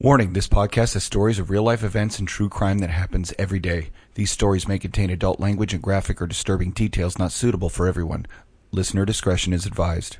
Warning, this podcast has stories of real-life events and true crime that happens every day. These stories may contain adult language and graphic or disturbing details not suitable for everyone. Listener discretion is advised.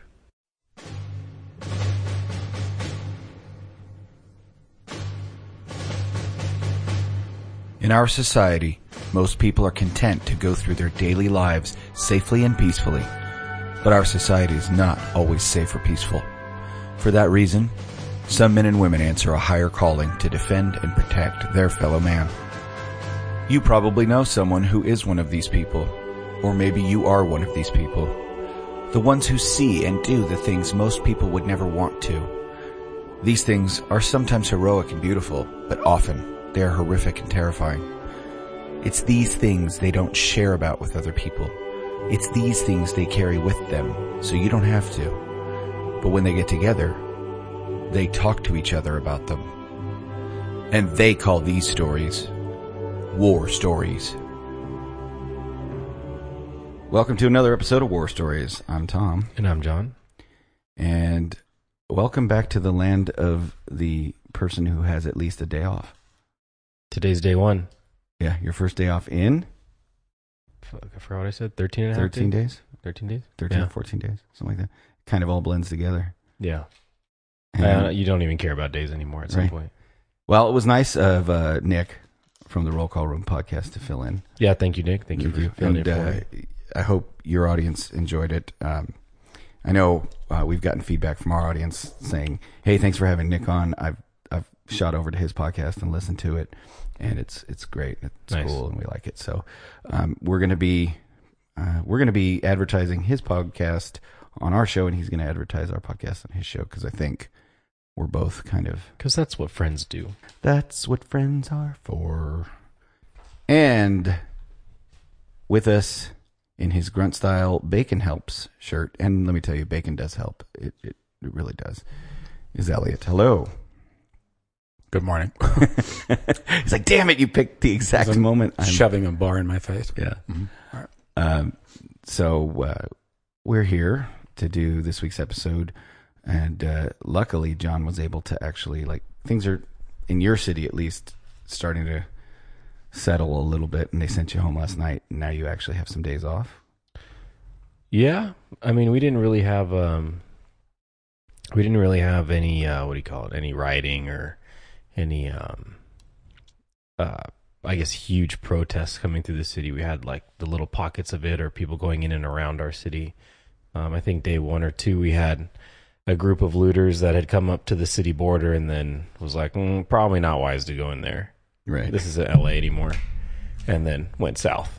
In our society, most people are content to go through their daily lives safely and peacefully. But our society is not always safe or peaceful. For that reason, some men and women answer a higher calling to defend and protect their fellow man. You probably know someone who is one of these people, or maybe you are one of these people. The ones who see and do the things most people would never want to. These things are sometimes heroic and beautiful, but often they are horrific and terrifying. It's these things they don't share about with other people. It's these things they carry with them, so you don't have to. But when they get together, they talk to each other about them. And they call these stories War Stories. Welcome to another episode of War Stories. I'm Tom. And I'm John. And welcome back to the land of the person who has at least a day off. Today's day one. Yeah, your first day off in? I forgot what I said. 13 and a half 13 days? 13 days? 13 yeah. or 14 days, something like that. Kind of all blends together. Yeah. And, You don't even care about days anymore at some point. Well, it was nice of Nick from the Roll Call Room podcast to fill in. Yeah, thank you, Nick. Thank you for filling in for me. I hope your audience enjoyed it. I know we've gotten feedback from our audience saying, "Hey, thanks for having Nick on. I've shot over to his podcast and listened to it, and it's great. It's nice. Cool, and we like it." So we're gonna be advertising his podcast on our show, and he's gonna advertise our podcast on his show because I think we're both kind of... Because that's what friends do. That's what friends are for. And with us in his Grunt Style Bacon Helps shirt, and let me tell you, bacon does help. It really does, is Elliot. Hello. Good morning. He's like, damn it, you picked the exact moment. I'm shoving a bar in my face. Yeah. Mm-hmm. All right. So we're here to do this week's episode. And luckily, John was able to actually, things are, in your city at least, starting to settle a little bit. And they sent you home last night. And now you actually have some days off. Yeah. I mean, we didn't really have any, any rioting or any, I guess, huge protests coming through the city. We had, the little pockets of it or people going in and around our city. I think day 1 or 2, we had a group of looters that had come up to the city border and then was like, probably not wise to go in there. Right. This isn't LA anymore. And then went south.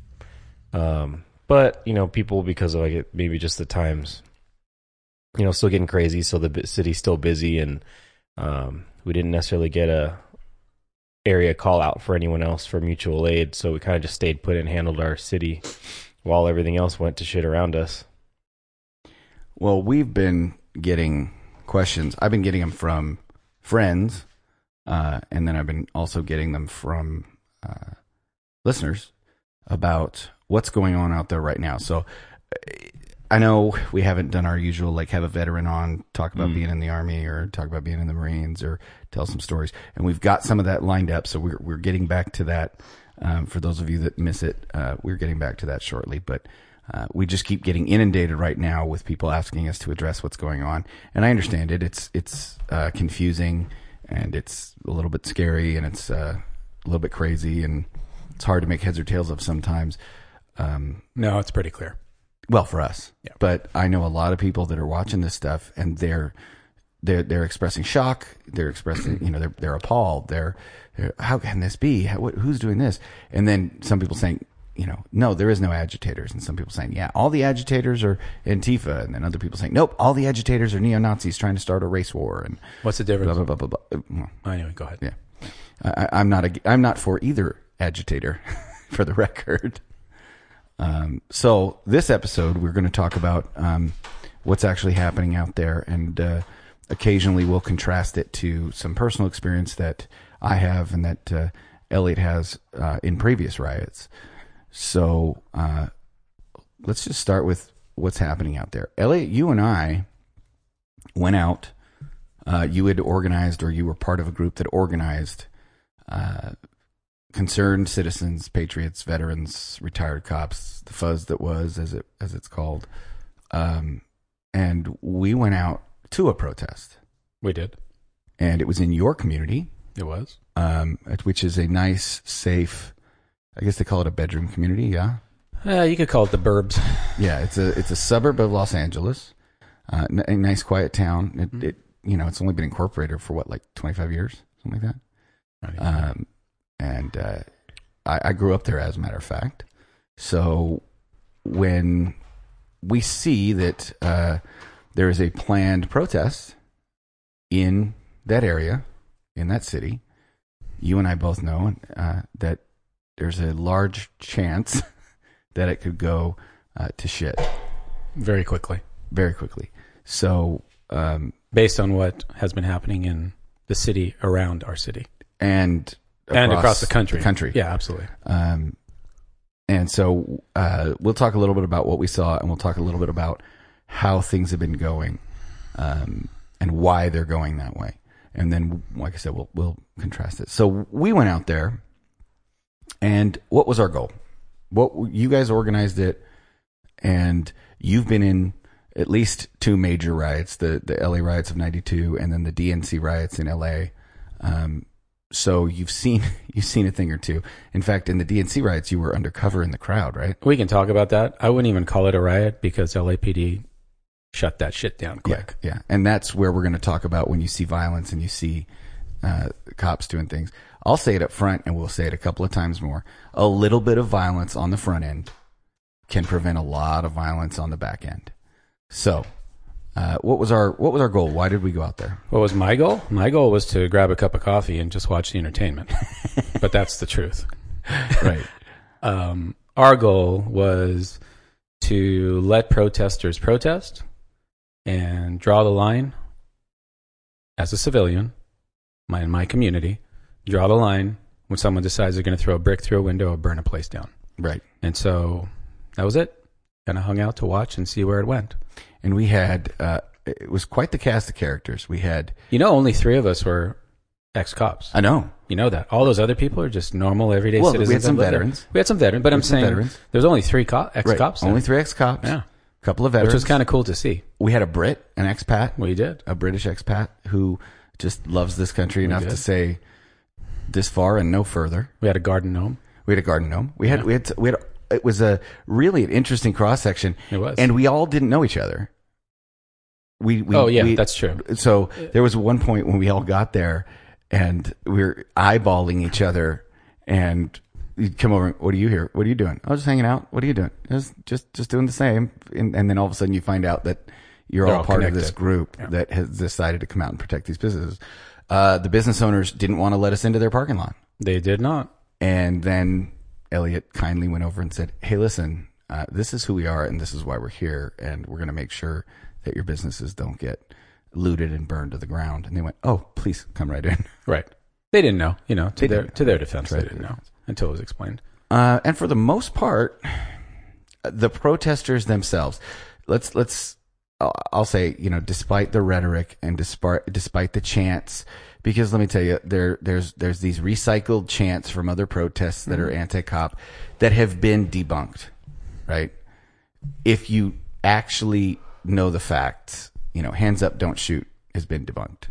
But, people, because of maybe just the times, still getting crazy. So the city's still busy and we didn't necessarily get a area call out for anyone else for mutual aid. So we kind of just stayed put and handled our city while everything else went to shit around us. Well, we've been getting questions. I've been getting them from friends, and then I've been also getting them from listeners about what's going on out there right now. So I know we haven't done our usual, have a veteran on, talk about being in the Army or talk about being in the Marines or tell some stories. And we've got some of that lined up, so we're getting back to that. For those of you that miss it, we're getting back to that shortly. But we just keep getting inundated right now with people asking us to address what's going on. And I understand it. It's confusing and it's a little bit scary and it's a little bit crazy and it's hard to make heads or tails of sometimes. No, it's pretty clear. Well, for us. Yeah. But I know a lot of people that are watching this stuff and they're expressing shock. They're expressing, they're appalled. They're how can this be? Who's doing this? And then some people saying, no, there is no agitators. And some people saying, yeah, all the agitators are Antifa. And then other people saying, nope, all the agitators are neo-Nazis trying to start a race war. And what's the difference? Blah, blah, blah, blah, blah. Anyway, go ahead. Yeah. I'm not for either agitator, for the record. So this episode, we're going to talk about what's actually happening out there. And occasionally we'll contrast it to some personal experience that I have and that Elliot has in previous riots. So let's just start with what's happening out there. Elliot, you and I went out you had organized, or you were part of a group that organized concerned citizens, patriots, veterans, retired cops, the fuzz that was, as it's called. And we went out to a protest. We did. And it was in your community. It was. Which is a nice, safe, I guess they call it a bedroom community, yeah? You could call it the burbs. Yeah, it's a suburb of Los Angeles. A nice, quiet town. It it's only been incorporated for, 25 years? Something like that? I grew up there, as a matter of fact. So when we see that there is a planned protest in that area, in that city, you and I both know that there's a large chance that it could go to shit. Very quickly. Very quickly. So... based on what has been happening in the city around our city. And across the country. Yeah, absolutely. And so we'll talk a little bit about what we saw, and we'll talk a little bit about how things have been going, and why they're going that way. And then, like I said, we'll contrast it. So we went out there, and what was our goal? You guys organized it, and you've been in at least two major riots, the LA riots of 92 and then the DNC riots in LA. So you've seen a thing or two. In fact, in the DNC riots, you were undercover in the crowd, right? We can talk about that. I wouldn't even call it a riot because LAPD shut that shit down quick. Yeah. And that's where we're going to talk about when you see violence and you see cops doing things. I'll say it up front, and we'll say it a couple of times more. A little bit of violence on the front end can prevent a lot of violence on the back end. So, what was our goal? Why did we go out there? What was my goal? My goal was to grab a cup of coffee and just watch the entertainment. But that's the truth. Right. Our goal was to let protesters protest and draw the line as a civilian, in my community, draw the line when someone decides they're going to throw a brick through a window or burn a place down. Right. And so that was it. Kind of hung out to watch and see where it went. And we had, it was quite the cast of characters. We had... only 3 of us were ex-cops. I know. You know that. All those other people are just normal, everyday citizens. We had some veterans. We had some veterans, but I'm saying there's only 3 ex-cops. Right. Only 3 ex-cops. Yeah. A couple of veterans. Which was kind of cool to see. We had a Brit, an expat. We did. A British expat who just loves this country enough to say this far and no further. We had a garden gnome. It was a really an interesting cross section. It was. And we all didn't know each other. That's true. So there was one point when we all got there and we were eyeballing each other, and you'd come over, what are you here? What are you doing? I was just hanging out. What are you doing? Just doing the same. And then all of a sudden you find out that you're all part of this group that has decided to come out and protect these businesses. The business owners didn't want to let us into their parking lot. They did not. And then Elliot kindly went over and said, hey, listen, this is who we are and this is why we're here, and we're going to make sure that your businesses don't get looted and burned to the ground. And they went, oh, please come right in. Right. They didn't know, to their defense, they didn't know until it was explained. And for the most part, the protesters themselves, I'll say, despite the rhetoric and despite the chants, because let me tell you, there's these recycled chants from other protests that are anti-cop that have been debunked, right? If you actually know the facts, hands up, don't shoot has been debunked.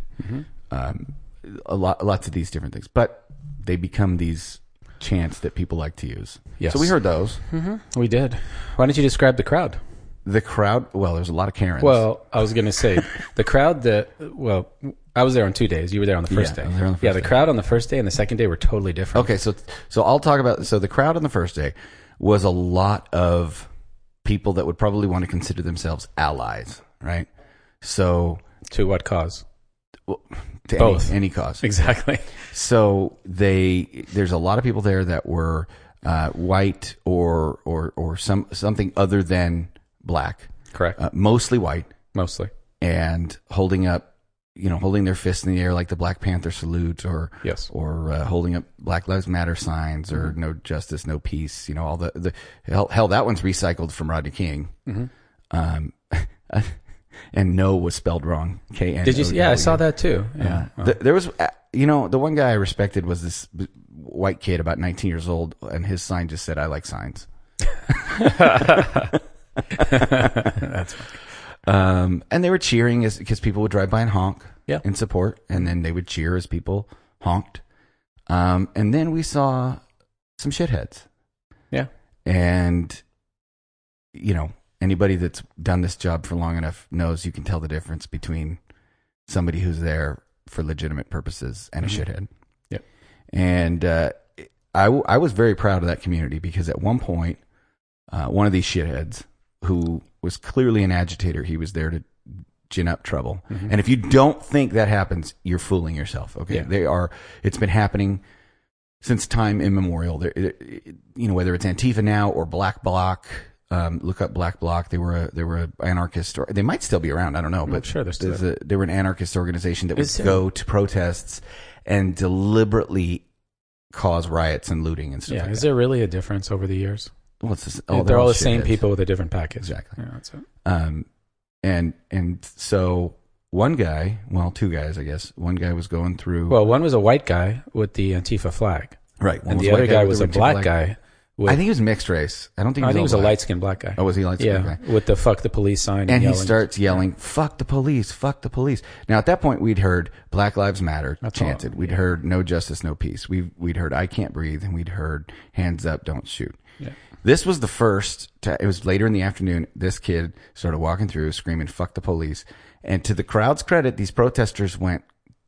Lots of these different things, but they become these chants that people like to use. Yes. So we heard those. We did. Why don't you describe the crowd? The crowd, well, there's a lot of Karens. Well, I was going to say, the crowd I was there on 2 days. You were there on the first day. I was there on the first day. The crowd on the first day and the second day were totally different. Okay, so I'll talk about, the crowd on the first day was a lot of people that would probably want to consider themselves allies, right? So. To what cause? Well, to both. Any cause. Exactly. So there's a lot of people there that were white or something other than black. Correct. Mostly white. Mostly. And holding their fists in the air like the Black Panther salute, or holding up Black Lives Matter signs, or no justice, no peace. All the hell that one's recycled from Rodney King. and no was spelled wrong. K-N-O-W. Did you? Yeah, I saw that too. Yeah. Oh. There was, the one guy I respected was this white kid about 19 years old, and his sign just said, "I like signs." That's funny. And they were cheering because people would drive by and honk Yeah. in support, and then they would cheer as people honked. And then we saw some shitheads. Yeah. And, anybody that's done this job for long enough knows you can tell the difference between somebody who's there for legitimate purposes and a shithead. Yep. And I was very proud of that community because at one point, one of these shitheads who was clearly an agitator, he was there to gin up trouble. Mm-hmm. And if you don't think that happens, you're fooling yourself. Okay. Yeah. It's been happening since time immemorial. Whether it's Antifa now or Black Bloc, look up Black Bloc. They were a anarchist, or they might still be around. I don't know, but I'm sure they're still they were an anarchist organization that would go to protests and deliberately cause riots and looting and stuff. Yeah. like Is that. there really a difference over the years? What's this? They're all the same shitheads. people with a different package. Exactly. Yeah, that's it. And so one guy, well, two guys, I guess. One guy was going through. Well, one was a white guy with the Antifa flag, right. One and was the a white other guy with was the a Antifa black flag. guy. With, I think he was mixed race. I don't think. I think he was a all black. light-skinned black guy. Oh, was he light Yeah, skinned? Okay. with the "fuck the police" sign, And he yelling. starts yelling, "Fuck the police! Fuck the police!" Now, at that point, we'd heard "Black Lives Matter" That's chanted. all, We'd heard "No justice, no peace." We'd heard "I can't breathe," and we'd heard "Hands up, don't shoot." Yeah. This was the first. It was later in the afternoon. This kid started walking through, screaming, "Fuck the police!" And to the crowd's credit, these protesters went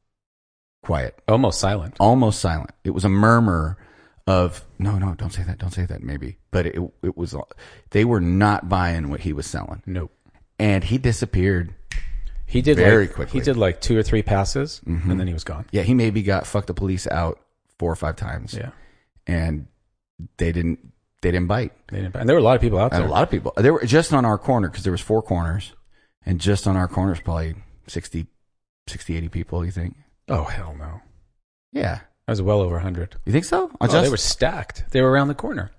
quiet, Almost silent. almost silent. It was a murmur of no, don't say that, maybe. But it was. They were not buying what he was selling, Nope. and he disappeared. He did Very like, quickly. He did like 2 or 3 passes, and then he was gone. Yeah, he maybe got "fuck the police" out 4 or 5 times. Yeah. And they didn't bite. And there were a lot of people out And there. a lot of people. They were just on our corner because there was 4 corners, and just on our corners probably 60, 80 people. You think? Oh hell no! Yeah, That was well over 100. you think so? Oh, they were stacked. They were around the corner.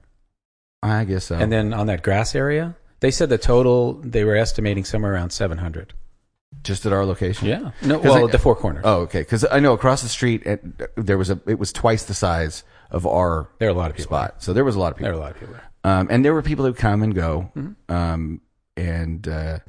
I guess so. And then on that grass area, they said the total they were estimating somewhere around 700. just at our location. Yeah. No, 'Cause well, I- the 4 corners. Oh, okay. Because I know across the street, it was twice the size of our There were a lot of people. spot. So there was a lot of people. There were a lot of people. There. And there were people who come and go. Mm-hmm. And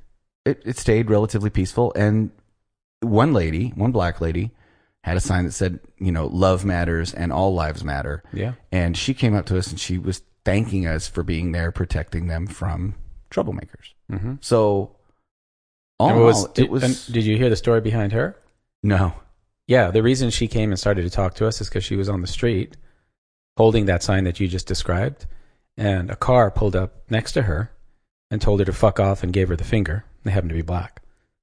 it stayed relatively peaceful. And one black lady, had a sign that said, "Love matters and all lives matter." Yeah. And she came up to us and she was thanking us for being there, protecting them from troublemakers. Mm-hmm. So, all And in what all, did, it was and did you hear the story behind her? no. Yeah, the reason she came and started to talk to us is because she was on the street holding that sign that you just described, and a car pulled up next to her and told her to fuck off and gave her the finger. They happened to be black.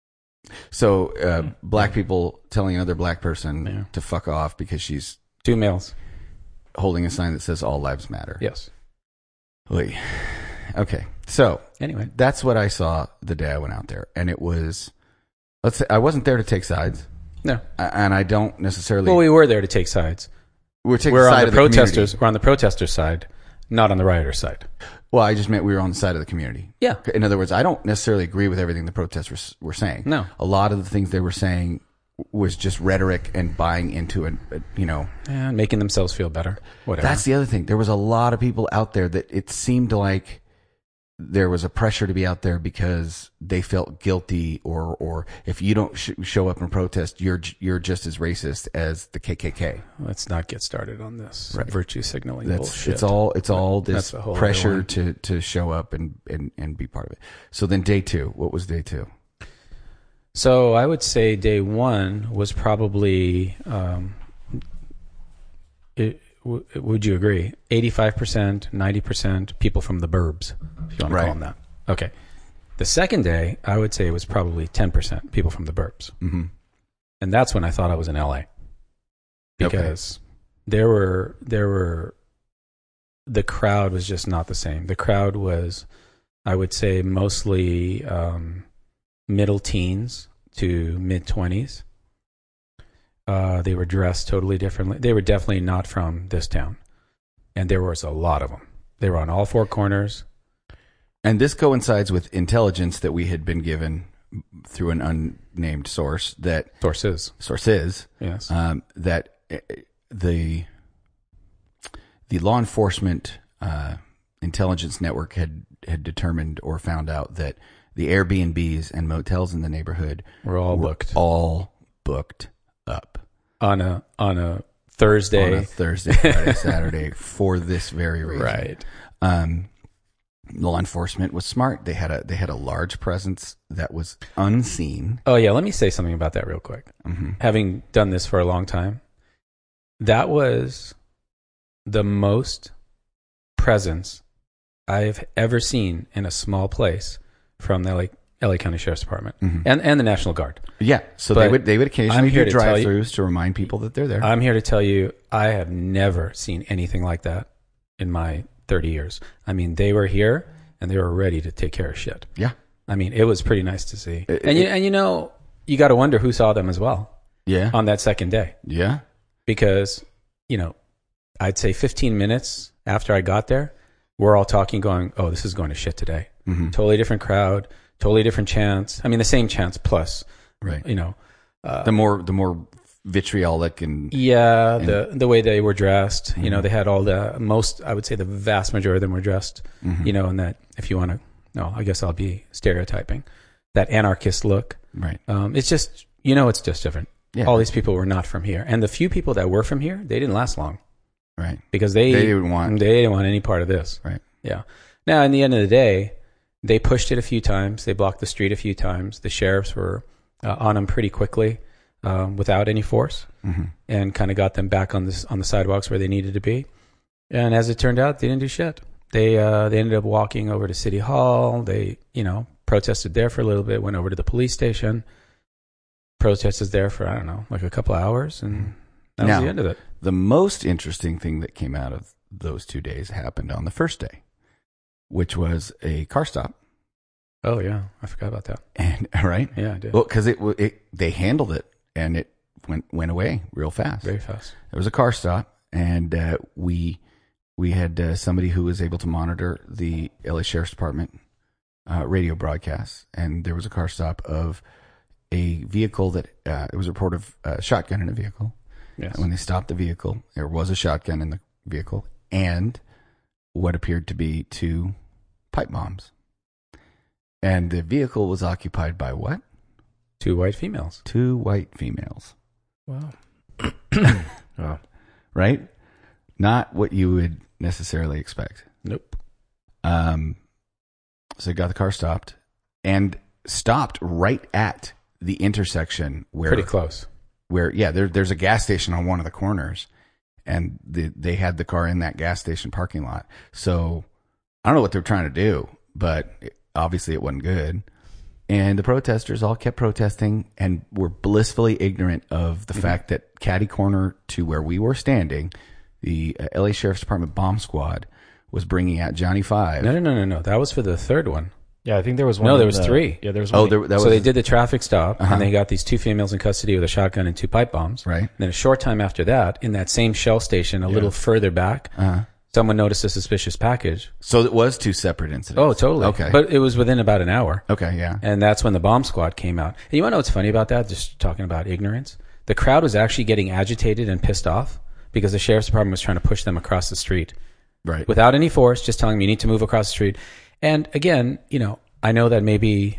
So, black people telling another black person Yeah. to fuck off because she's 2 males. holding a sign that says "All lives matter." Yes. Oy. Okay, so Anyway. that's what I saw the day I went out there, and it was. Let's say I wasn't there to take sides, No. and I don't necessarily. Well, we were there to take sides. we're taking We're the on side the of the protesters. community. We're on the protesters' side, not on the rioters' side. Well, I just meant we were on the side of the community. Yeah. In other words, I don't necessarily agree with everything the protesters were saying. No. A lot of the things they were saying was just rhetoric and buying into it. And making themselves feel better. Whatever. That's the other thing. There was a lot of people out there that it seemed like there was a pressure to be out there because they felt guilty, or if you don't show up and protest, you're just as racist as the KKK. Let's not get started on this Right. virtue signaling That's bullshit. it's all That's this a whole other pressure one. to show up and be part of it. So then day 2, what was day 2? So I would say day 1 was probably, would you agree? 85%, 90% people from the burbs, if you want to Right. call them that. Okay. The second day, I would say it was probably 10% people from the burbs. Mm-hmm. And that's when I thought I was in LA. Because there were, the crowd was just not the same. The crowd was, I would say, mostly middle teens to mid 20s. They were dressed totally differently. They were definitely not from this town. And there was a lot of them. They were on all 4 corners. And this coincides with intelligence that we had been given through an unnamed source that Sources. That the law enforcement intelligence network had determined or found out that the Airbnbs and motels in the neighborhood We're all booked. all booked up On a Thursday. on a Thursday, Friday, Saturday for this very reason. Right. Law enforcement was smart. They had a large presence that was unseen. Oh, yeah. Let me say something about that real quick. Mm-hmm. Having done this for a long time, that was the most presence I've ever seen in a small place from the LA County Sheriff's Department and the National Guard. Yeah, so But they would occasionally I'm here do to tell you- drive-throughs to remind people that they're there. I'm here to tell you, I have never seen anything like that in my 30 years. I mean, they were here and they were ready to take care of shit. Yeah, I mean, it was pretty nice to see. And you got to wonder who saw them as well yeah, on that second day. yeah. Because, I'd say 15 minutes after I got there, we're all talking, going, oh, this is going to shit today. Mm-hmm. Totally different crowd, totally different chants. I mean, the same chants plus, Right. the The more vitriolic and the way they were dressed, they had all I would say the vast majority of them were dressed, and that if you want to, no, I guess I'll be stereotyping, that anarchist look. right. It's just, it's just different. Yeah. All these people were not from here. And the few people that were from here, they didn't last long Right. because they didn't want any part of this. Right. Yeah. Now, in the end of the day, they pushed it a few times. They blocked the street a few times. The sheriffs were on them pretty quickly without any force and kind of got them back on the sidewalks where they needed to be. And as it turned out, they didn't do shit. They ended up walking over to City Hall. They, protested there for a little bit, went over to the police station, protested there for, I don't know, like a couple of hours, and that was the end of it. The most interesting thing that came out of those 2 days happened on the first day, which was a car stop. Oh, yeah. I forgot about that. And right? Yeah, I did. Well, because they handled it and it went away real fast. Very fast. There was a car stop, and we had somebody who was able to monitor the LA Sheriff's Department radio broadcasts, and there was a car stop of a vehicle that it was a report of a shotgun in a vehicle. Yes. When they stopped the vehicle, there was a shotgun in the vehicle and what appeared to be 2 pipe bombs. And the vehicle was occupied by what? 2 white females. 2 white females. Wow. Wow. Right? Not what you would necessarily expect. Nope. So they got the car stopped and stopped right at the intersection where Pretty close. There's a gas station on one of the corners, and they had the car in that gas station parking lot. So I don't know what they're trying to do, but obviously it wasn't good. And the protesters all kept protesting and were blissfully ignorant of the fact that catty corner to where we were standing, the LA Sheriff's Department bomb squad was bringing out Johnny Five. No. That was for the third one. Yeah, I think there was one. No, there was 3. Yeah, there was one. So they did the traffic stop, and they got these 2 females in custody with a shotgun and 2 pipe bombs. Right. And then a short time after that, in that same Shell station, a little further back, someone noticed a suspicious package. So it was 2 separate incidents. Oh, totally. Okay. But it was within about an hour. Okay, yeah. And that's when the bomb squad came out. And you want to know what's funny about that? Just talking about ignorance. The crowd was actually getting agitated and pissed off because the sheriff's department was trying to push them across the street. Right. Without any force, just telling them you need to move across the street. And again, I know that maybe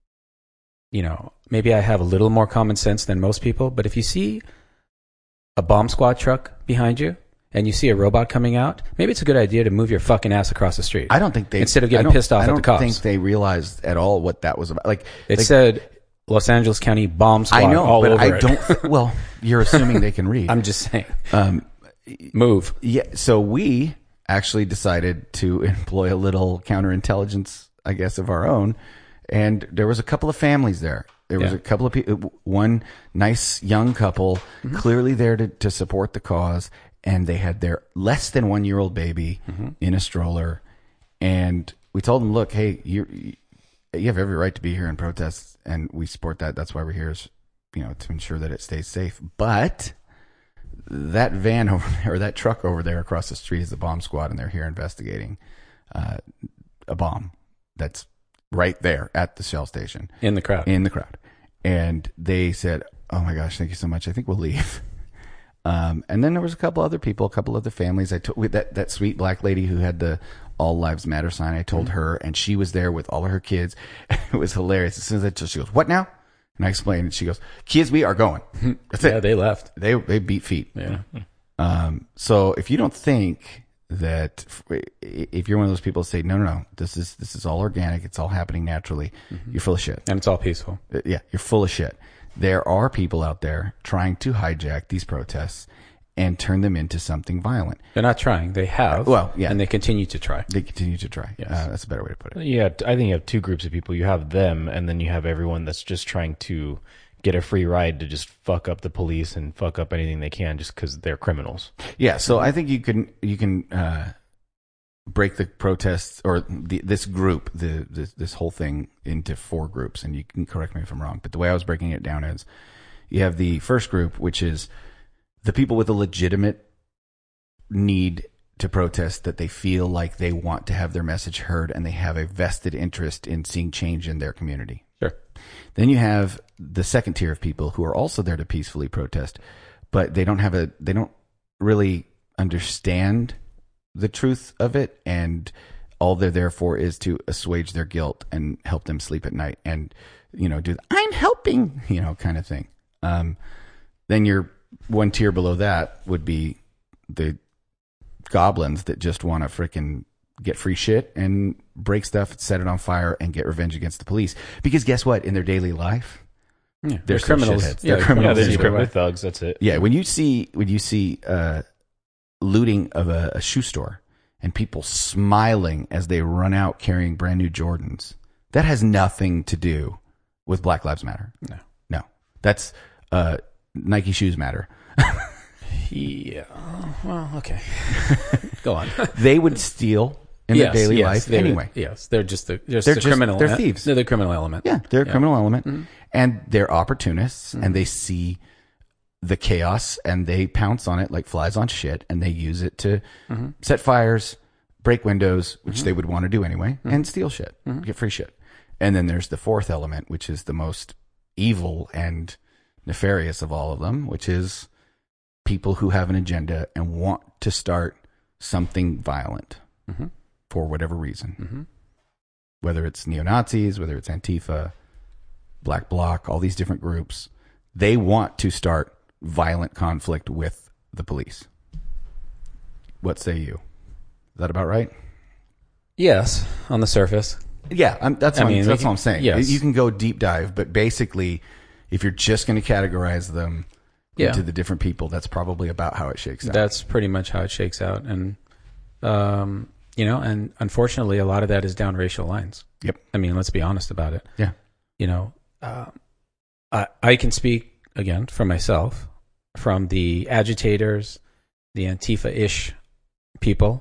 I have a little more common sense than most people, but if you see a bomb squad truck behind you and you see a robot coming out, maybe it's a good idea to move your fucking ass across the street. I don't think they instead of getting pissed off at the cops. I don't think they realized at all what that was about. It said Los Angeles County bomb squad. I know, all but over I it. don't. Well, you're assuming they can read. I'm just saying. Move. Yeah. So we actually decided to employ a little counterintelligence, I guess, of our own, and there was a couple of families there. There was a couple of people, one nice young couple, clearly there to support the cause, and they had their less than 1-year-old baby in a stroller, and we told them, look, hey, you have every right to be here and protest, and we support that. That's why we're here, is, to ensure that it stays safe. But that van over there, or that truck over there across the street, is the bomb squad, and they're here investigating a bomb that's right there at the Shell station. In the crowd. And they said, "Oh my gosh, thank you so much. I think we'll leave." And then there was a couple other people, a couple other families. I told that sweet black lady who had the All Lives Matter sign. I told her, and she was there with all of her kids. It was hilarious. As soon as I told, she goes, "What now?" And I explained, and she goes, "Kids, we are going." That's it. Yeah, they left. They beat feet. Yeah. So if you don't think that, if you're one of those people that say, no, this is all organic, it's all happening naturally, you're full of shit. And it's all peaceful. Yeah, you're full of shit. There are people out there trying to hijack these protests and turn them into something violent. They're not trying. They have. Well, yeah. And they continue to try. They continue to try. Yes. That's a better way to put it. Yeah, I think you have two groups of people. You have them, and then you have everyone that's just trying to get a free ride to just fuck up the police and fuck up anything they can just because they're criminals. Yeah, so I think you can break the protests or this group, this whole thing into 4 groups, and you can correct me if I'm wrong. But the way I was breaking it down is, you have the first group, which is the people with a legitimate need to protest, that they feel like they want to have their message heard, and they have a vested interest in seeing change in their community. Sure. Then you have the second tier of people who are also there to peacefully protest, but they don't really understand the truth of it, and all they're there for is to assuage their guilt and help them sleep at night, and do the "I'm helping" kind of thing. Then your one tier below that would be the goblins that just want to frickin' get free shit and break stuff, set it on fire, and get revenge against the police. Because guess what? In their daily life, they're criminals. Shitheads. Yeah, They're criminals. They're just either way. criminal thugs. That's it. Yeah, when you see looting of a shoe store and people smiling as they run out carrying brand new Jordans, that has nothing to do with Black Lives Matter. No, that's Nike shoes matter. Yeah. Well, okay. Go on. They would steal in their daily life anyway. Yes, they're just the They're criminal. They're thieves. They're the criminal element. Yeah, they're a criminal element, and they're opportunists, and they see the chaos and they pounce on it like flies on shit, and they use it to set fires, break windows, which they would want to do anyway, and steal shit, get free shit. And then there's the fourth element, which is the most evil and nefarious of all of them, which is people who have an agenda and want to start something violent for whatever reason. Whether it's neo-Nazis, whether it's Antifa, Black Bloc, all these different groups, they want to start violent conflict with the police. What say you? Is that about right? Yes, on the surface. Yeah, that's what I'm saying. Yes. You can go deep dive, but basically, if you're just going to categorize them into the different people, that's probably about how it shakes out. That's pretty much how it shakes out. And, and unfortunately, a lot of that is down racial lines. Yep. I mean, let's be honest about it. Yeah. I can speak, again, for myself, from the agitators, the Antifa-ish people,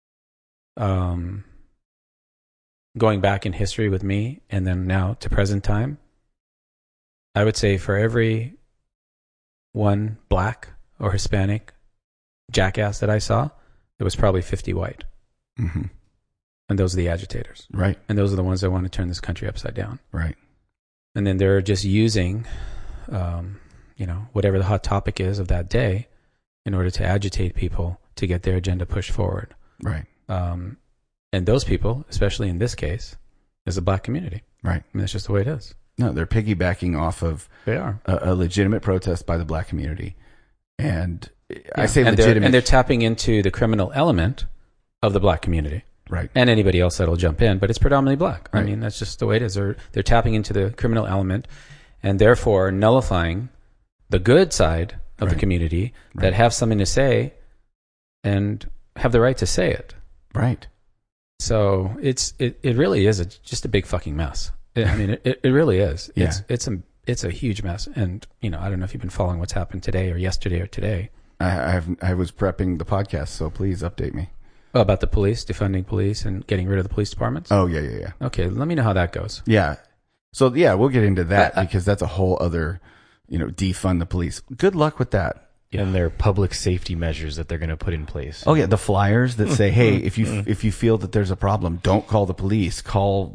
going back in history with me, and then now to present time. I would say for every one black or Hispanic jackass that I saw, there was probably 50 white. Mm-hmm. And those are the agitators. Right. And those are the ones that want to turn this country upside down. Right. And then they're just using, whatever the hot topic is of that day in order to agitate people to get their agenda pushed forward. Right. And those people, especially in this case, is the black community. Right. I mean, that's just the way it is. No, they're piggybacking off of They are. a legitimate protest by the black community. And I say legitimate. And they're tapping into the criminal element of the black community. Right. And anybody else that'll jump in, but it's predominantly black. Right. I mean, that's just the way it is. They're tapping into the criminal element and therefore nullifying the good side of the community that have something to say and have the right to say it. Right. So it really is just a big fucking mess. I mean, it really is. Yeah. It's a huge mess. And, I don't know if you've been following what's happened today or yesterday or today. I was prepping the podcast, so please update me. About the police, defunding police and getting rid of the police departments? Oh, yeah. Okay, let me know how that goes. Yeah. So, yeah, we'll get into that because that's a whole other, defund the police. Good luck with that. And their public safety measures that they're going to put in place. Oh, yeah, the flyers that say, hey, if you feel that there's a problem, don't call the police, call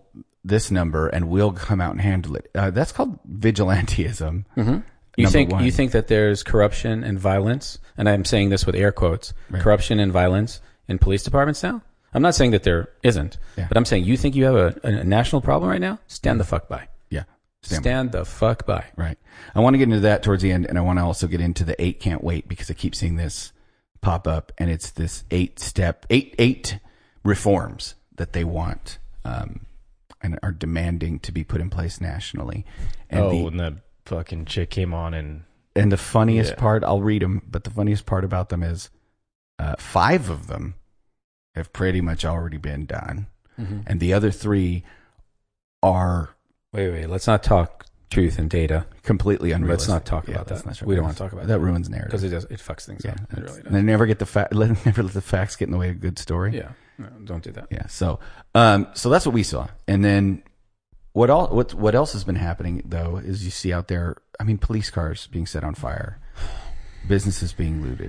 this number and we'll come out and handle it. That's called vigilantism. Mm-hmm. You think that there's corruption and violence, and I'm saying this with air quotes, right. Corruption and violence in police departments now? I'm not saying that there isn't, but I'm saying you think you have a national problem right now? Stand the fuck by. Yeah. Stand the fuck by. Right. I want to get into that towards the end, and I want to also get into the 8 can't wait, because I keep seeing this pop up, and it's this 8 reforms that they want and are demanding to be put in place nationally. And and that fucking chick came on and the funniest part, I'll read them, but the funniest part about them is 5 of them have pretty much already been done, and the other 3 are wait, let's not talk truth and data. Completely unrealistic. Let's not talk about that. We don't want to talk about that. That ruins narrative, because it fucks things up. It really does. They never get never let the facts get in the way of a good story. Yeah, no, don't do that. Yeah, so that's what we saw, and then what else has been happening though is you see out there, I mean, police cars being set on fire, businesses being looted.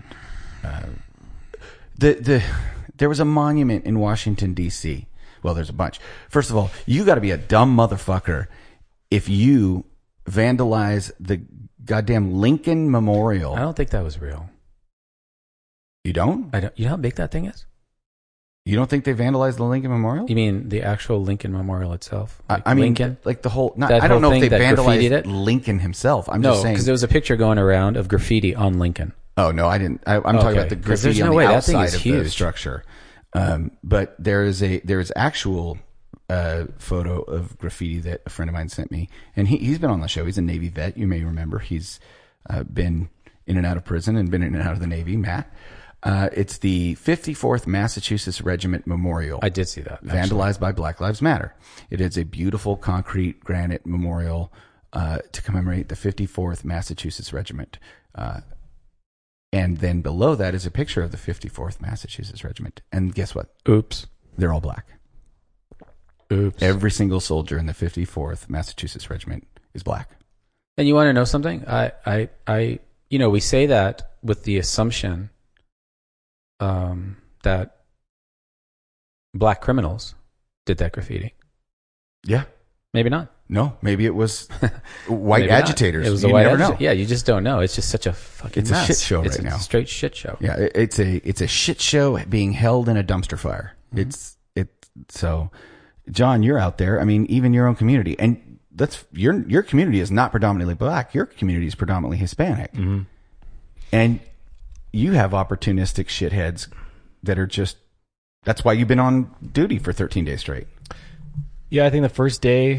There was a monument in Washington D.C. Well, there's a bunch. First of all, you got to be a dumb motherfucker if you vandalize the goddamn Lincoln Memorial. I don't think that was real. You don't? You know how big that thing is? You don't think they vandalized the Lincoln Memorial? You mean the actual Lincoln Memorial itself? I mean, Lincoln? like the whole... I don't know if they vandalized Lincoln himself. I'm just saying... because there was a picture going around of graffiti on Lincoln. Oh, no, I didn't. I'm talking about the graffiti on the outside of the structure. But there is actual photo of graffiti that a friend of mine sent me. And he's been on the show. He's a Navy vet. You may remember. He's been in and out of prison and been in and out of the Navy. Matt. It's the 54th Massachusetts Regiment Memorial. I did see that. Vandalized by Black Lives Matter. It is a beautiful concrete granite memorial to commemorate the 54th Massachusetts Regiment. And then below that is a picture of the 54th Massachusetts Regiment. And guess what? Oops. They're all black. Oops. Every single soldier in the 54th Massachusetts Regiment is black. And you want to know something? We say that with the assumption that black criminals did that graffiti. Yeah. Maybe not. No, maybe it was white agitators. It was a white agitator. Yeah, you just don't know. It's just such a fucking mess. It's a shit show right now. It's a straight shit show. Yeah, it's a shit show being held in a dumpster fire. Mm-hmm. So, John, you're out there. I mean, even your own community, and that's your community is not predominantly black. Your community is predominantly Hispanic, and you have opportunistic shitheads that are just. That's why you've been on duty for 13 days straight. Yeah, I think the first day,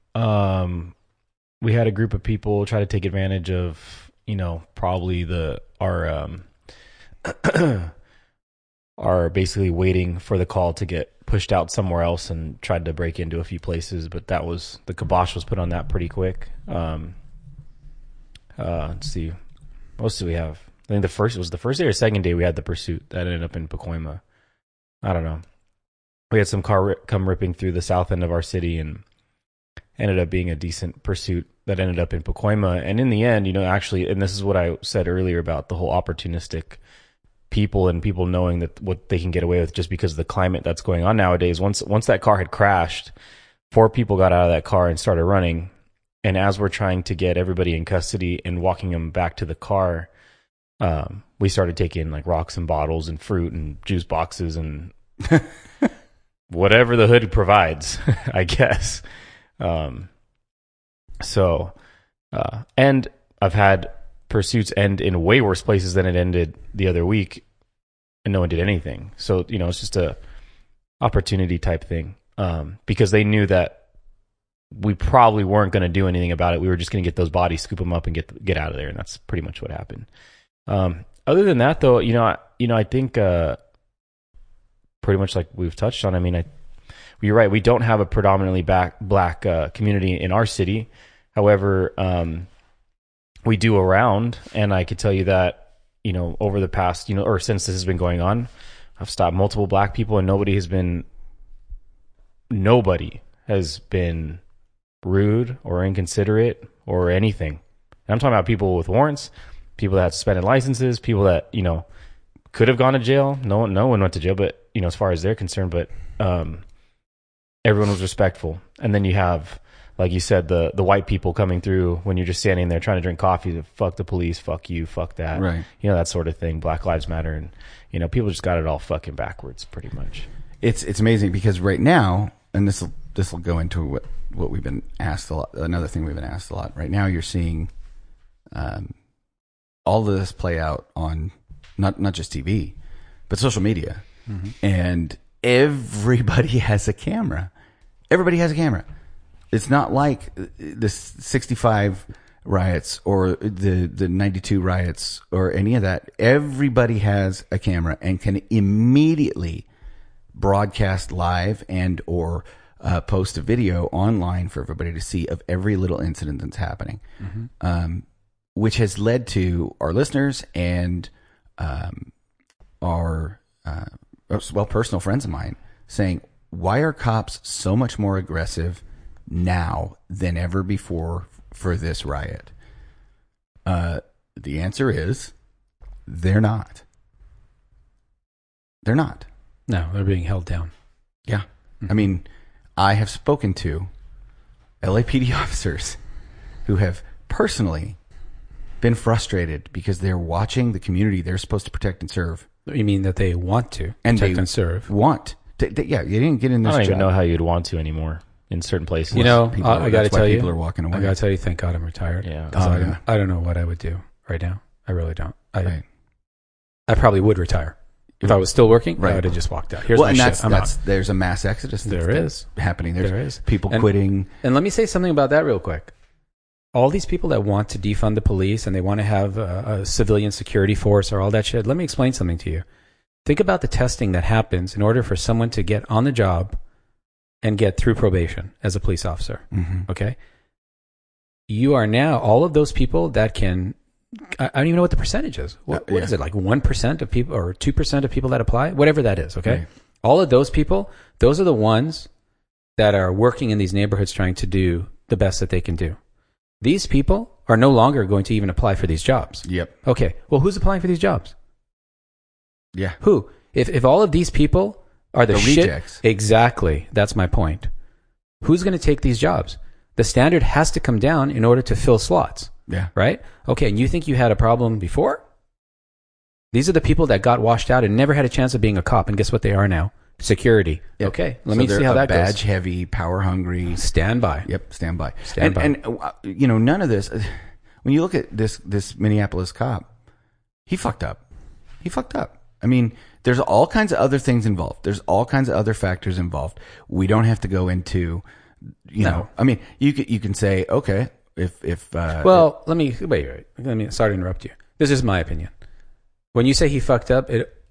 we had a group of people try to take advantage of, probably are basically waiting for the call to get pushed out somewhere else and tried to break into a few places, but the kibosh was put on that pretty quick. Let's see, what else do we have? I think it was the first day or second day we had the pursuit that ended up in Pacoima. I don't know. We had some car come ripping through the south end of our city and ended up being a decent pursuit that ended up in Pacoima. And in the end, actually, and this is what I said earlier about the whole opportunistic people and people knowing that what they can get away with just because of the climate that's going on nowadays. Once that car had crashed, 4 people got out of that car and started running. And as we're trying to get everybody in custody and walking them back to the car, we started taking like rocks and bottles and fruit and juice boxes and whatever the hood provides, I guess. And I've had pursuits end in way worse places than it ended the other week, and no one did anything. So, it's just a opportunity type thing, because they knew that we probably weren't going to do anything about it. We were just going to get those bodies, scoop them up, and get out of there, and that's pretty much what happened. Other than that, though, I think pretty much like we've touched on. I mean, you're right. We don't have a predominantly black community in our city. However, we do around, and I could tell you that, over the past, or since this has been going on, I've stopped multiple black people, and nobody has been rude or inconsiderate or anything. And I'm talking about people with warrants, people that had suspended licenses, people that, could have gone to jail. No one went to jail, but, as far as they're concerned, but, everyone was respectful. And then you have, like you said, the white people coming through when you're just standing there trying to drink coffee. Fuck the police, fuck you, fuck that. Right. You know, that sort of thing. Black Lives Matter. And, you know, people just got it all fucking backwards pretty much. It's amazing because right now, and this will go into what we've been asked a lot. Another thing we've been asked a lot. Right now, you're seeing all of this play out on not just TV, but social media, and everybody has a camera. Everybody has a camera. It's not like the 65 riots or the 92 riots or any of that. Everybody has a camera and can immediately broadcast live and or post a video online for everybody to see of every little incident that's happening, which has led to our listeners and our personal friends of mine saying, why are cops so much more aggressive now than ever before for this riot? The answer is they're not. They're not. No, they're being held down. Yeah. I mean, I have spoken to LAPD officers who have personally been frustrated because they're watching the community they're supposed to protect and serve. You mean that they want to And protect they and serve? Want to, yeah, you didn't get in this I don't job. even know how you'd want to anymore in certain places. You know, People I got to that's why tell you, people are walking away. I got to tell you, thank God I'm retired. Yeah. 'Cause Oh, yeah. I don't know what I would do right now. I really don't. Right. I probably would retire. If I was still working, Right. I would have just walked out. Here's Well, my and shit. I'm out. there's a mass exodus There is. happening. There is. people And- quitting. And let me say something about that real quick. All these people that want to defund the police and they want to have a civilian security force or all that shit, let me explain something to you. Think about the testing that happens in order for someone to get on the job and get through probation as a police officer. Okay? You are now, all of those people that can, I don't even know what the percentage is. What is it, like 1% of people or 2% of people that apply? Whatever that is, okay? Right. All of those people, those are the ones that are working in these neighborhoods trying to do the best that they can do. These people are no longer going to even apply for these jobs. Yep. Okay, well, who's applying for these jobs? Yeah. Who? If all of these people are the shit, rejects. Exactly. That's my point. Who's going to take these jobs? The standard has to come down in order to fill slots, Yeah. right? Okay, and you think you had a problem before? These are the people that got washed out and never had a chance of being a cop, and guess what they are now? Security. Yep. Okay, let me see how that badge goes. heavy, power hungry. Stand by. Yep. Stand by. Stand by. And you know, none of this. When you look at this Minneapolis cop, he fucked up. He fucked up. I mean, there's all kinds of other things involved. There's all kinds of other factors involved. We don't have to go into, you know. I mean, you can say, okay, if Well, let me wait. Let me sorry to interrupt you. This is my opinion. When you say he fucked up,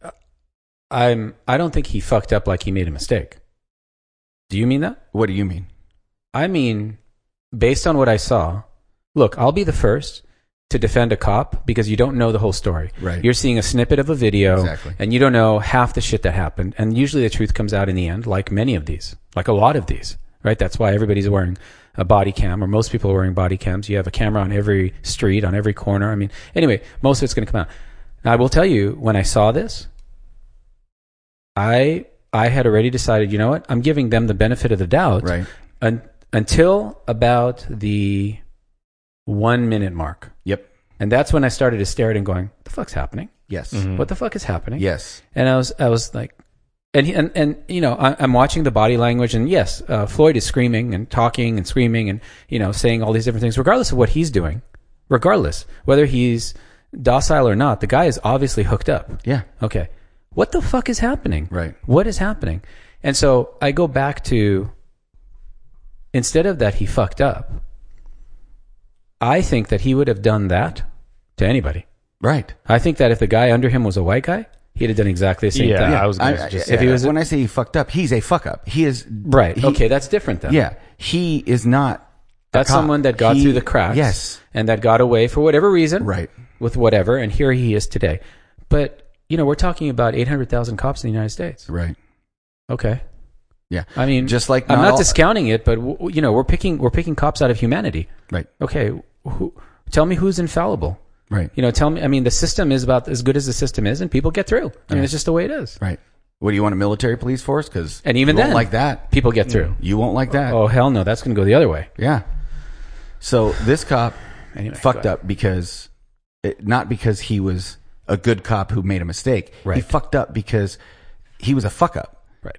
I don't think he fucked up like he made a mistake. Do you mean that? what do you mean? I mean, based on what I saw, look, I'll be the first to defend a cop because you don't know the whole story. Right. You're seeing a snippet of a video Exactly. and you don't know half the shit that happened. And usually the truth comes out in the end, like many of these, like a lot of these, right? That's why everybody's wearing a body cam, or most people are wearing body cams. You have a camera on every street, on every corner. I mean, anyway, most of it's going to come out. Now, I will tell you, when I saw this, I had already decided, you know what? I'm giving them the benefit of the doubt. Right. Until about the 1 minute mark. Yep. And that's when I started to stare at it and going, what the fuck's happening? Yes. What the fuck is happening? Yes. And I was like, and you know, I'm watching the body language, and yes, Floyd is screaming and talking and screaming and, you know, saying all these different things, regardless of what he's doing, regardless, whether he's docile or not, the guy is obviously hooked up. Yeah. Okay. What the fuck is happening? Right. What is happening? And so I go back to, instead of that he fucked up, I think that he would have done that to anybody. Right. I think that if the guy under him was a white guy, he'd have done exactly the same Yeah, thing. I was going to just say if he was when I say he fucked up, he's a fuck up. He is right. Okay, that's different then. Yeah. He is not. That's a cop. someone that got through the cracks. Yes. And that got away for whatever reason. Right. With whatever, and here he is today. But, you know, we're talking about 800,000 cops in the United States. Right. Okay. Yeah. I mean, just like I'm not all- discounting it, but you know, we're picking cops out of humanity. Right. Okay, tell me who's infallible. Right. You know, tell me. I mean, the system is about as good as the system is, and people get through. I mean, it's just the way it is. Right. What do you want, a military police force? Because And even you won't then, like that. people get through. You won't like that. Oh, hell no. That's going to go the other way. Yeah. So this cop Anyway, fucked go up because, not because he was a good cop who made a mistake. Right. He fucked up because he was a fuck up. Right.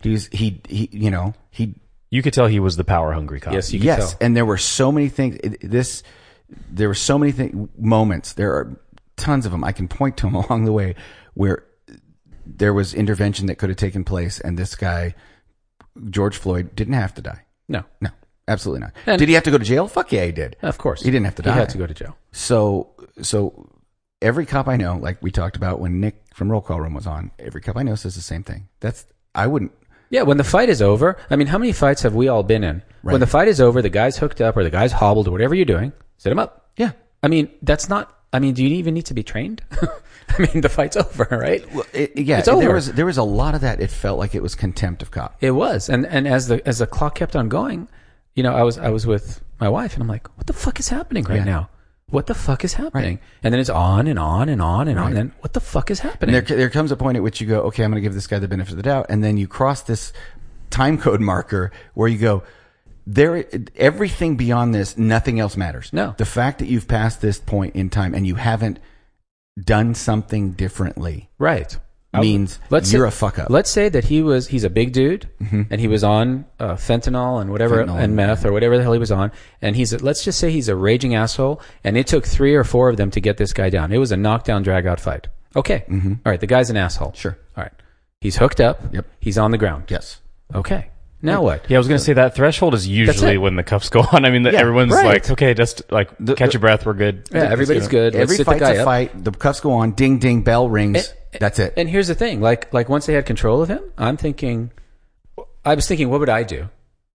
He You could tell he was the power hungry cop. Yes, you can yes, tell. and there were so many things. There were so many moments. There are tons of them. I can point to them along the way where there was intervention that could have taken place, and this guy, George Floyd, didn't have to die. No. No, absolutely not. And- did he have to go to jail? Fuck yeah, he did. Of course. He didn't have to die. He had to go to jail. So every cop I know, like we talked about when Nick from Roll Call Room was on, every cop I know says the same thing. I wouldn't. Yeah, when the fight is over, I mean, how many fights have we all been in? Right. When the fight is over, the guy's hooked up or the guy's hobbled or whatever you're doing, sit him up. Yeah. I mean, do you even need to be trained? I mean, the fight's over, right? Well, it's over. There was a lot of that. It felt like it was contempt of cop. It was. And as the clock kept on going, I was with my wife and I'm like, what the fuck is happening right Yeah. now? What the fuck is happening? And then it's on and on and on and on. And then what the fuck is happening? And there comes a point at which you go, okay, I'm going to give this guy the benefit of the doubt, and then you cross this time code marker where you go, everything beyond this, nothing else matters. No. The fact that you've passed this point in time and you haven't done something differently Right. means you're a fuck up. Let's say that he's a big dude and he was on fentanyl and whatever and meth or whatever the hell he was on. And let's just say he's a raging asshole and it took 3 or 4 of them to get this guy down. It was a knockdown, drag out fight. Okay. All right. The guy's an asshole. Sure. All right. He's hooked up. Yep. He's on the ground. Yes. Okay. Now what? Yeah, I was going to say that threshold is usually it. when the cuffs go on. I mean, Yeah, everyone's right. like, okay, just catch your breath. We're good. Yeah, everybody's good. Let's Every sit the fight's guy a up. fight. The cuffs go on. Ding, ding, bell rings. That's it. And here's the thing. Like once they had control of him, I was thinking, what would I do?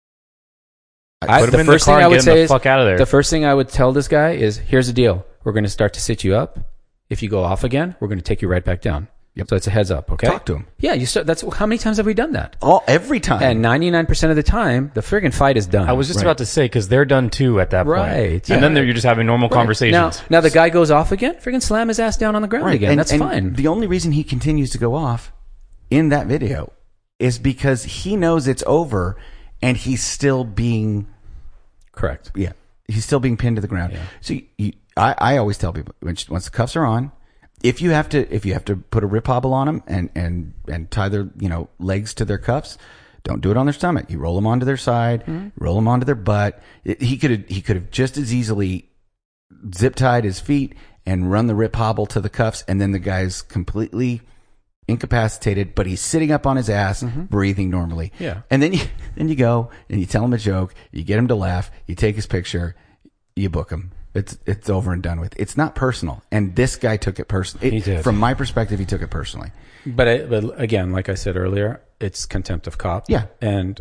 Put him in the car and get him the fuck out of there. The first thing I would tell this guy is, here's the deal. We're going to start to sit you up. If you go off again, we're going to take you right back down. Yep. So it's a heads up, okay? Talk to him. Yeah, that's how many times have we done that? Every time. And 99% of the time, the friggin' fight is done. I was just about to say, because they're done too at that point. Right. And then you're just having normal conversations. Now the guy goes off again, friggin' slam his ass down on the ground again. And, That's and fine. The only reason he continues to go off in that video is because he knows it's over and he's still being, Correct. he's still being pinned to the ground. Yeah. So I always tell people, once the cuffs are on, if you have to put a rip hobble on them and tie their legs to their cuffs, don't do it on their stomach. You roll them onto their side, roll them onto their butt. He could have just as easily zip tied his feet and run the rip hobble to the cuffs, and then the guy's completely incapacitated, but he's sitting up on his ass, breathing normally. Yeah. And then you go and you tell him a joke, you get him to laugh, you take his picture, you book him. It's over and done with. It's not personal, and this guy took it personally. He did. From my perspective, he took it personally. But again, like I said earlier, it's contempt of cop. Yeah. And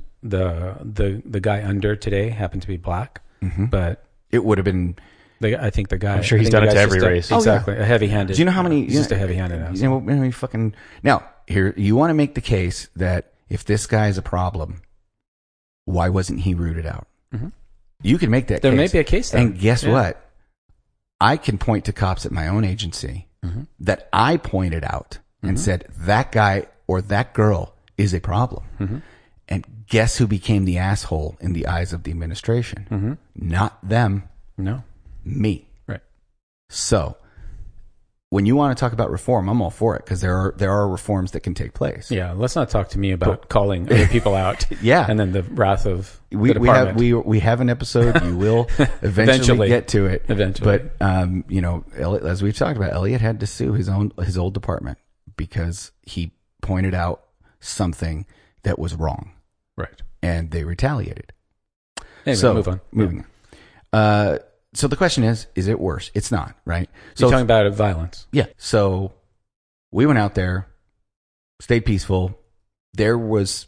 the guy under today happened to be black, but It would have been. I think the guy. I'm sure I he's think done the it to guy's every just race. Exactly. A heavy-handed. Do you know how many? He's just a heavy-handed ass. You know, when we fucking now here, you want to make the case that if this guy is a problem, why wasn't he rooted out? You can make that. There case. may be a case there. And guess Yeah. what? I can point to cops at my own agency that I pointed out and said that guy or that girl is a problem. And guess who became the asshole in the eyes of the administration? Not them, No. me. Right. So when you want to talk about reform, I'm all for it because there are reforms that can take place. Yeah. Let's not talk to me about calling other people out. Yeah. And then the wrath of We the department. have an episode. You will eventually get to it. Eventually. But as we've talked about, Elliot had to sue his old department because he pointed out something that was wrong, Right. and they retaliated. Anyway, So move on. Moving on. So the question is it worse? It's not, right? So You're talking about violence. yeah. So we went out there, stayed peaceful. There was,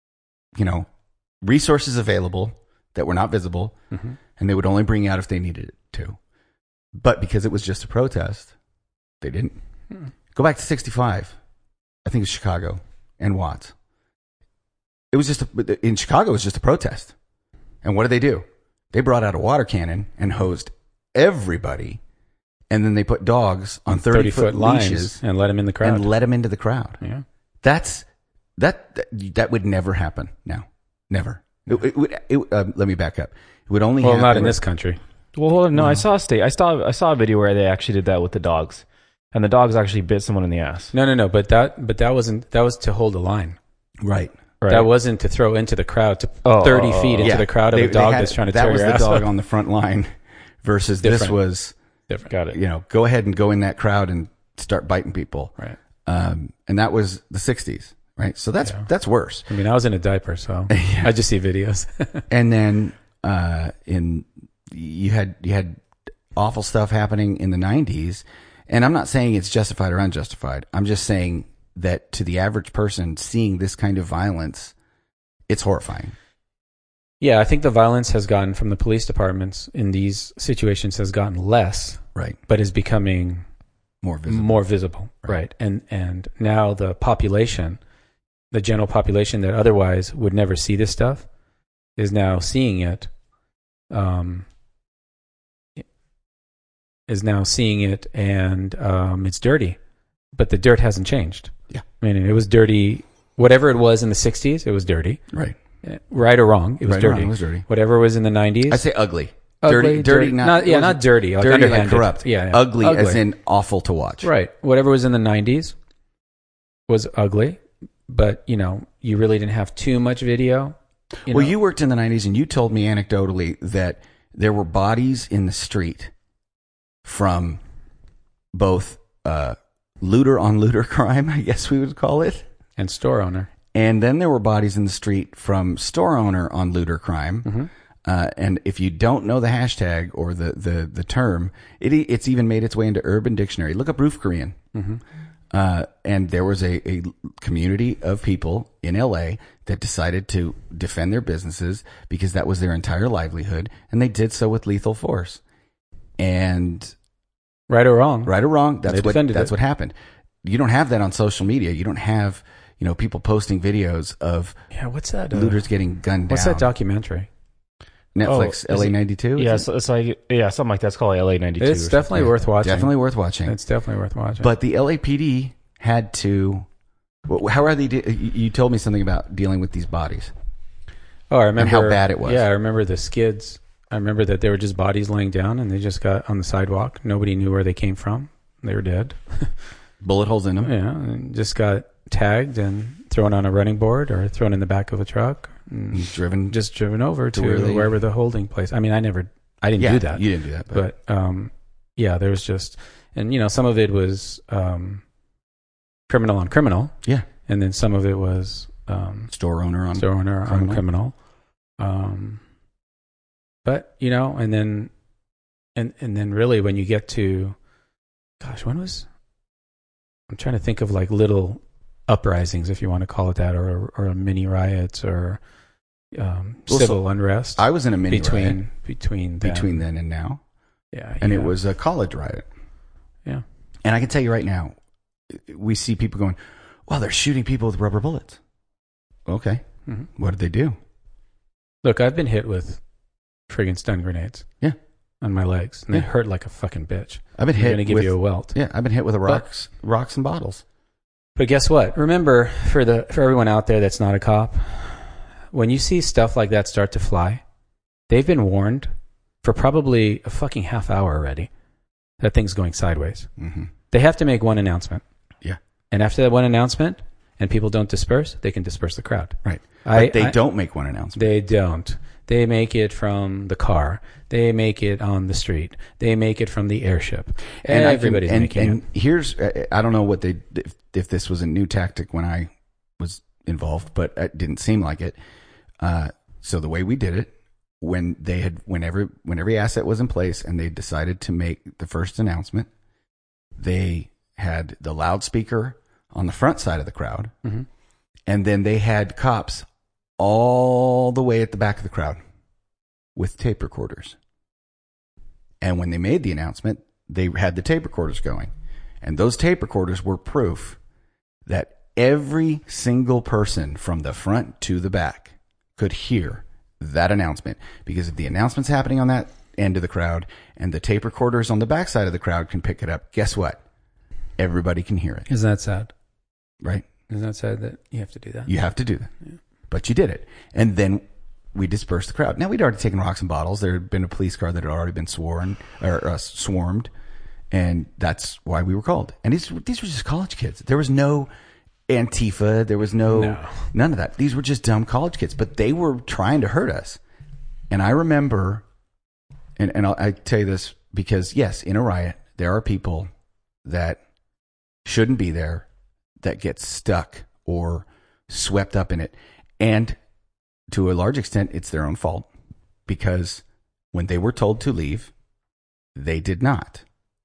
resources available that were not visible, and they would only bring out if they needed it to. But because it was just a protest, they didn't. Go back to 65. I think it's Chicago and Watts. It was in Chicago, it was just a protest. And what did they do? They brought out a water cannon and hosed everybody. And then they put dogs on 30-foot lines leashes and let him in the crowd. and let them into the crowd. Yeah. That's That would never happen now. Never. Let me back up. It would only Well, happen not in this country. Well, hold on. No, I saw a video where they actually did that with the dogs, and the dogs actually bit someone in the ass. No. But that was to hold a line. Right. That wasn't to throw into the crowd, to 30 feet into the crowd of a dog that's trying to tear your ass. That was the dog up. on the front line versus Different. this was, Different. Got it. go ahead and go in that crowd and start biting people. Right. And that was the 60s, right? So that's worse. I mean, I was in a diaper, so I just see videos. And then you had awful stuff happening in the 90s, and I'm not saying it's justified or unjustified. I'm just saying that to the average person seeing this kind of violence, it's horrifying. Yeah, I think the violence has gotten from the police departments in these situations has gotten less, Right. but is becoming More visible. more visible, right? And now the population, the general population that otherwise would never see this stuff, is now seeing it. And it's dirty, but the dirt hasn't changed. Yeah. I mean, it was dirty. Whatever it was in the 60s, it was dirty. Right. Right or wrong, it was Right or dirty. wrong, it was dirty. Whatever was in the 90s. I'd say ugly. Ugly, dirty, not dirty, like dirty like underhanded. corrupt. Yeah. Ugly as in awful to watch. Right. Whatever was in the 90s was ugly, but you really didn't have too much video. You worked in the 90s, and you told me anecdotally that there were bodies in the street from both looter on looter crime, I guess we would call it, and store owner. And then there were bodies in the street from store owner on looter crime. Mm-hmm. And if you don't know the hashtag or the term, it's even made its way into Urban Dictionary. Look up Roof Korean. Mm-hmm. And there was a community of people in LA that decided to defend their businesses because that was their entire livelihood, and they did so with lethal force. And right or wrong, that's what happened. You don't have that on social media. You don't have people posting videos of what's that? looters getting gunned down. What's that documentary? Netflix, LA 92? Yeah, so it's like something like that's called LA 92. It's definitely worth watching. Definitely worth watching. It's definitely worth watching. But the LAPD had to. How are they? You told me something about dealing with these bodies. Oh, I remember and how bad it was. Yeah, I remember the skids. I remember that they were just bodies laying down, and they just got on the sidewalk. Nobody knew where they came from. They were dead. Bullet holes in them. Yeah, and just got tagged and thrown on a running board or thrown in the back of a truck. Driven over to wherever the holding place. I mean, I didn't do that. You didn't do that. But there was just, and some of it was criminal on criminal. Yeah. And then some of it was store owner on criminal. But and then really when you get to, I'm trying to think of like little uprisings, if you want to call it that, or mini riots or civil unrest. I was in a mini riot between then and now. Yeah, and it was a college riot. Yeah, and I can tell you right now, we see people going, "Well, they're shooting people with rubber bullets." Okay, What did they do? Look, I've been hit with friggin' stun grenades. Yeah, on my legs, and they hurt like a fucking bitch. I've been hit. They're gonna give you a welt. Yeah, I've been hit with rocks and bottles. But guess what? Remember, for everyone out there that's not a cop, when you see stuff like that start to fly, they've been warned for probably a fucking half hour already that thing's going sideways. Mm-hmm. They have to make one announcement. Yeah. And after that one announcement, and people don't disperse, they can disperse the crowd. Right. But they don't make one announcement. They don't. They make it from the car. They make it on the street. They make it from the airship. And everybody's making it. Here's, I don't know if this was a new tactic when I was involved, but it didn't seem like it. So the way we did it, when every asset was in place and they decided to make the first announcement, they had the loudspeaker on the front side of the crowd, and then they had cops all the way at the back of the crowd with tape recorders. And when they made the announcement, they had the tape recorders going. And those tape recorders were proof that every single person from the front to the back could hear that announcement. Because if the announcement's happening on that end of the crowd and the tape recorders on the back side of the crowd can pick it up, guess what? Everybody can hear it. Isn't that sad? Right? Isn't that said that you have to do that? You have to do that. Yeah. But you did it. And then we dispersed the crowd. Now, we'd already taken rocks and bottles. There had been a police car that had already been swarmed. And that's why we were called. And these were just college kids. There was no Antifa. There was none of that. These were just dumb college kids. But they were trying to hurt us. And I remember, and I tell you this because, yes, in a riot, there are people that shouldn't be there that get stuck or swept up in it. And to a large extent, it's their own fault because when they were told to leave, they did not.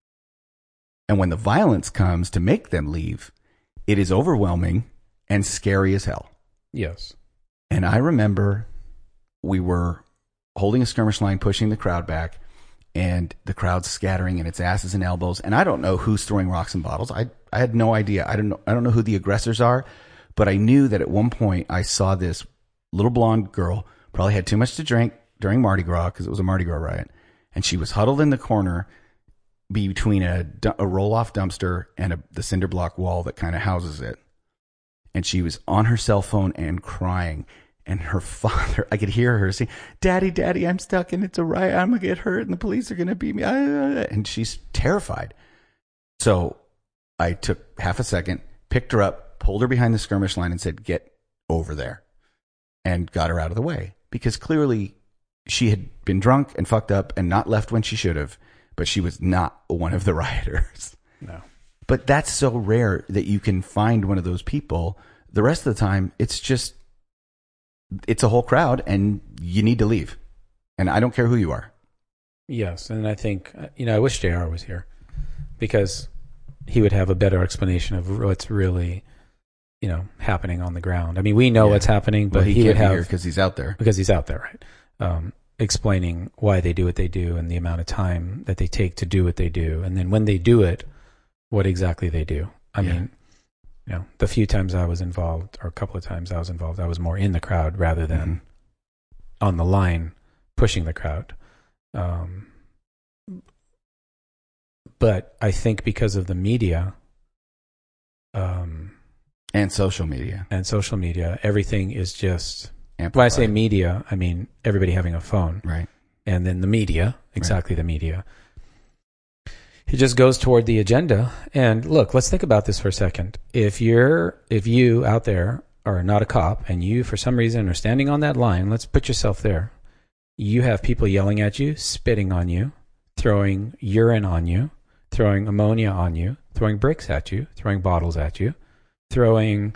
And when the violence comes to make them leave, it is overwhelming and scary as hell. Yes. And I remember we were holding a skirmish line, pushing the crowd back, and the crowd's scattering and its asses and elbows. And I don't know who's throwing rocks and bottles. I had no idea. I don't know who the aggressors are, but I knew that at one point I saw this little blonde girl, probably had too much to drink during Mardi Gras because it was a Mardi Gras riot, and she was huddled in the corner between a roll-off dumpster and the cinder block wall that kind of houses it. And she was on her cell phone and crying. And her father, I could hear her saying, Daddy, Daddy, I'm stuck and it's a riot. I'm going to get hurt and the police are going to beat me. And she's terrified. So I took half a second, picked her up, pulled her behind the skirmish line and said, get over there. And got her out of the way. Because clearly she had been drunk and fucked up and not left when she should have. But she was not one of the rioters. No. But that's so rare that you can find one of those people. The rest of the time, it's a whole crowd and you need to leave. And I don't care who you are. Yes. And I think, I wish JR was here because he would have a better explanation of what's really, happening on the ground. I mean, we know what's happening, but he would have, because he's out there. Because he's out there, right? Explaining why they do what they do and the amount of time that they take to do what they do. And then when they do it, what exactly they do. I mean, the few times I was involved, or a couple of times I was involved, I was more in the crowd rather than on the line pushing the crowd. But I think because of the media, and social media, everything is just amplified. When I say media, I mean everybody having a phone, right? And then the media, exactly, the media. It just goes toward the agenda. And look, let's think about this for a second. If you out there are not a cop and you, for some reason, are standing on that line, let's put yourself there. You have people yelling at you, spitting on you, throwing urine on you, throwing ammonia on you, throwing bricks at you, throwing bottles at you, throwing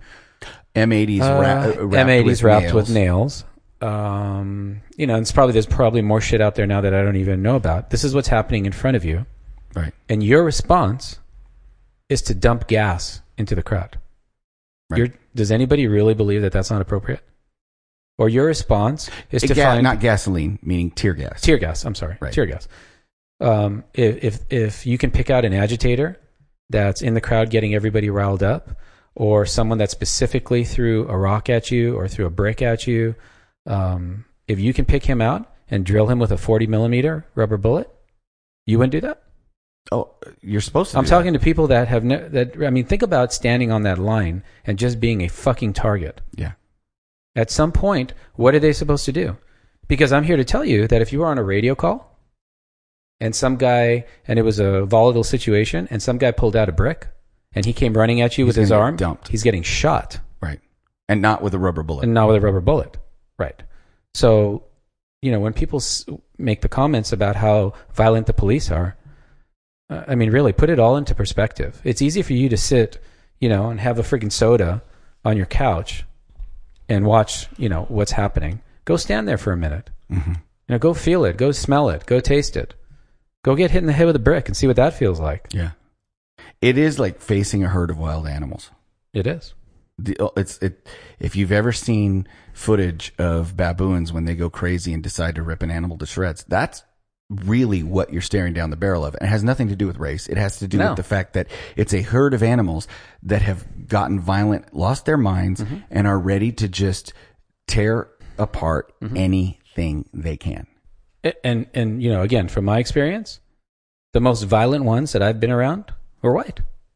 M80s wrapped with nails. And there's probably more shit out there now that I don't even know about. This is what's happening in front of you. Right. And your response is to dump gas into the crowd. Right. Does anybody really believe that that's not appropriate? Or your response is to find... Not gasoline, meaning tear gas. Tear gas, I'm sorry. Right. Tear gas. If you can pick out an agitator that's in the crowd getting everybody riled up, or someone that specifically threw a rock at you or threw a brick at you, if you can pick him out and drill him with a 40 millimeter rubber bullet, you wouldn't do that? Oh, you're supposed to. I'm talking to people that have think about standing on that line and just being a fucking target. Yeah. At some point, what are they supposed to do? Because I'm here to tell you that if you were on a radio call and it was a volatile situation and some guy pulled out a brick and he came running at you with his arm, dumped. He's getting shot. Right. And not with a rubber bullet. Right. So, when people make the comments about how violent the police are, really, put it all into perspective. It's easy for you to sit, and have a freaking soda on your couch and watch, what's happening. Go stand there for a minute. Mm-hmm. Go feel it. Go smell it. Go taste it. Go get hit in the head with a brick and see what that feels like. Yeah. It is like facing a herd of wild animals. It is. If you've ever seen footage of baboons when they go crazy and decide to rip an animal to shreds, that's really what you're staring down the barrel of. It has nothing to do with race. It has to do with the fact that it's a herd of animals that have gotten violent, lost their minds, and are ready to just tear apart anything they can. And again, from my experience, the most violent ones that I've been around were white. Right.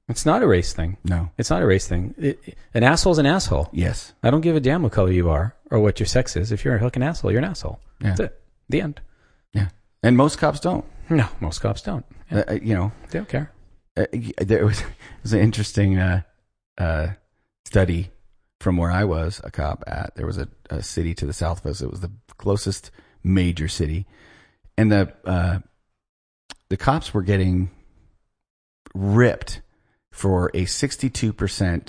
It's not a race thing. No. It's not a race thing. An asshole's an asshole. Yes. I don't give a damn what color you are or what your sex is. If you're a fucking asshole, you're an asshole. Yeah. That's it. The end. Yeah. And most cops don't. No, most cops don't. Yeah. You know, They don't care. there was an interesting study from where I was a cop at. There was a city to the south of us. It was the closest major city, and the cops were getting ripped for a 62%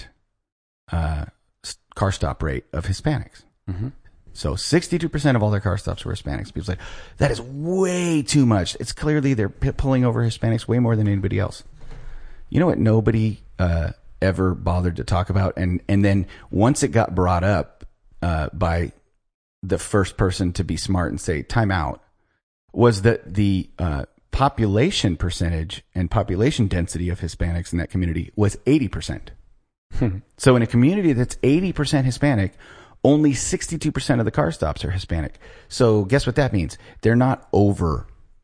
car stop rate of Hispanics. Mm-hmm. So 62% of all their car stops were Hispanics. People say, that is way too much. It's clearly they're pulling over Hispanics way more than anybody else. You know what nobody ever bothered to talk about? And then once it got brought up by the first person to be smart and say, time out, was that the population percentage and population density of Hispanics in that community was 80%. So in a community that's 80% Hispanic, only 62% of the car stops are Hispanic. So guess what that means? They're not pulled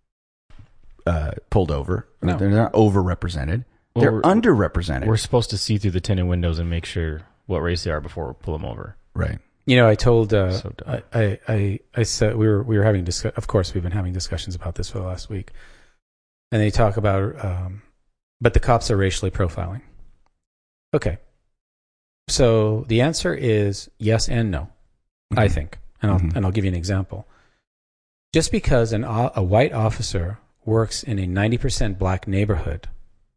over. No. They're not overrepresented. Well, They're underrepresented. We're supposed to see through the tinted windows and make sure what race they are before we pull them over. Right. You know, I told, So dumb. I said, we were having, of course, we've been having discussions about this for the last week. And they talk about, but the cops are racially profiling. Okay. So the answer is yes and no, I think. And I'll give you an example. Just because a white officer works in a 90% black neighborhood,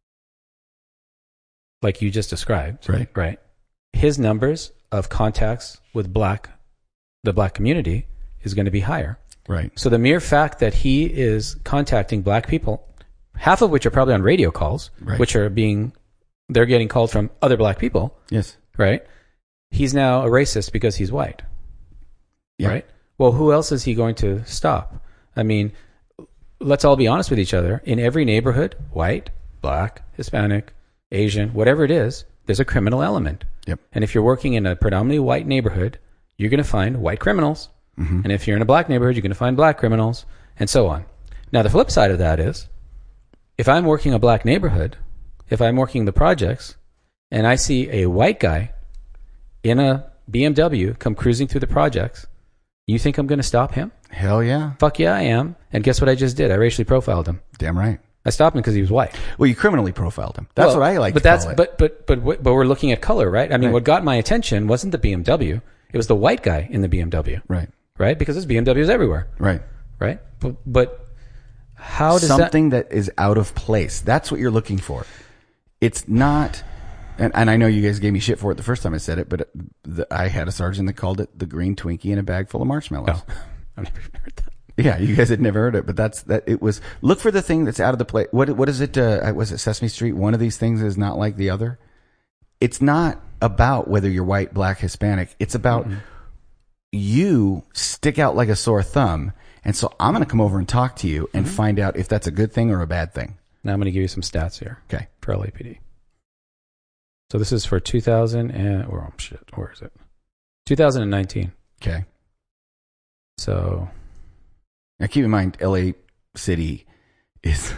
like you just described, right? His numbers of contacts with the black community is going to be higher. Right. So the mere fact that he is contacting black people, half of which are probably on radio calls, Right. which are they're getting called from other black people, Yes. right? He's now a racist because he's white, Yeah. right? Well, who else is he going to stop? I mean, let's all be honest with each other. In every neighborhood, white, black, Hispanic, Asian, whatever it is, there's a criminal element. Yep. And if you're working in a predominantly white neighborhood, you're going to find white criminals. Mm-hmm. And if you're in a black neighborhood, you're going to find black criminals, and so on. Now, the flip side of that is, if I'm working a black neighborhood, if I'm working the projects, and I see a white guy in a BMW come cruising through the projects, you think I'm going to stop him? Hell yeah. Fuck yeah, I am. And guess what I just did? I racially profiled him. Damn right. I stopped him because he was white. Well, you criminally profiled him. That's what I like to call it. But we're looking at color, right? I mean, Right. what got my attention wasn't the BMW. It was the white guy in the BMW, Right. right? Because there's BMWs everywhere, Right. right? But how does Something that is out of place. That's what you're looking for. It's not, and I know you guys gave me shit for it the first time I said it, but I had a sergeant that called it the green Twinkie in a bag full of marshmallows. Oh, I've never heard that. Yeah, you guys had never heard it, but it was, look for the thing that's out of the place. What is it? Was it Sesame Street? One of these things is not like the other. It's not about whether you're white, black, Hispanic. It's about you stick out like a sore thumb. And so I'm going to come over and talk to you and find out if that's a good thing or a bad thing. Now I'm going to give you some stats here. Okay. For LAPD. So this is for 2000 and, oh shit, where is it? 2019. Okay. So Now keep in mind, LA City has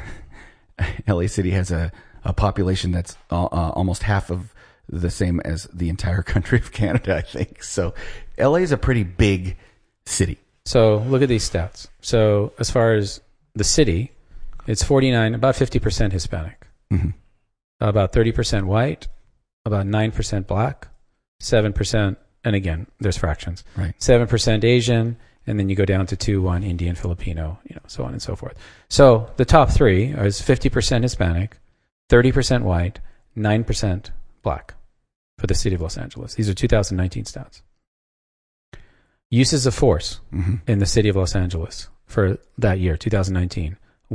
a population that's almost half of the same as the entire country of Canada, I think. So LA is a pretty big city. So look at these stats. So as far as the city, it's 49, about 50% Hispanic, about 30% white, about 9% black, 7%, and again, there's fractions, Right. 7% Asian, and then you go down to 2-1 Indian, Filipino, so on and so forth. So the top three is 50% Hispanic, 30% white, 9% black for the city of Los Angeles. These are 2019 stats. Uses of force in the city of Los Angeles for that year, 2019,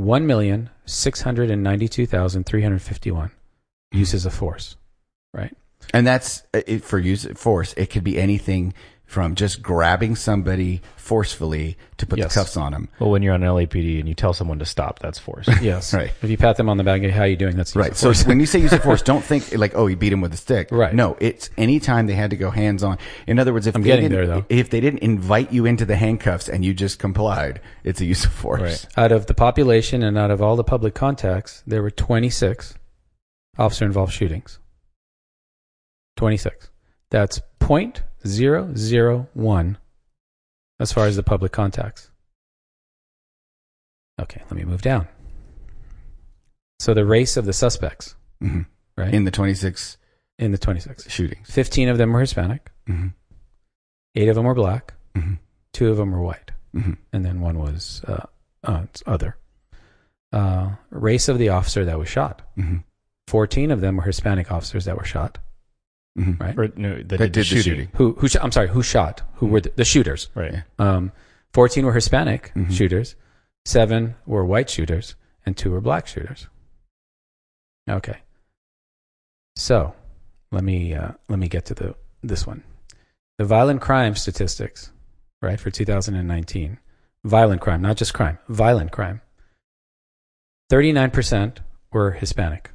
1,692,351 uses of force, right? And that's for use of force. It could be anything from just grabbing somebody forcefully to put Yes. the cuffs on them. Well, when you're on LAPD and you tell someone to stop, that's force. Yes. Right. If you pat them on the back, how are you doing? That's use Right. of So force. when you say use of force, don't think like, oh, he beat him with a stick. Right. No, it's any time they had to go hands on. In other words, if they didn't invite you into the handcuffs and you just complied, it's a use of force. Right. Out of the population and out of all the public contacts, there were 26 officer-involved shootings. 26. That's 0.001 as far as the public contacts. Okay, let me move down. So the race of the suspects, right? In the 26 shootings. shootings. 15 of them were Hispanic. 8 of them were black. 2 of them were white. And then one was other. Race of the officer that was shot. 14 of them were Hispanic officers that were shot. Right? Or, no, that That did the did the shooting. shooting. I'm sorry, who shot? Who were the shooters? Right. 14 were Hispanic shooters. 7 were white shooters. And 2 were black shooters. Okay. So, let me get to this one. The violent crime statistics, right, for 2019. Violent crime, not just crime. Violent crime. 39% were Hispanic.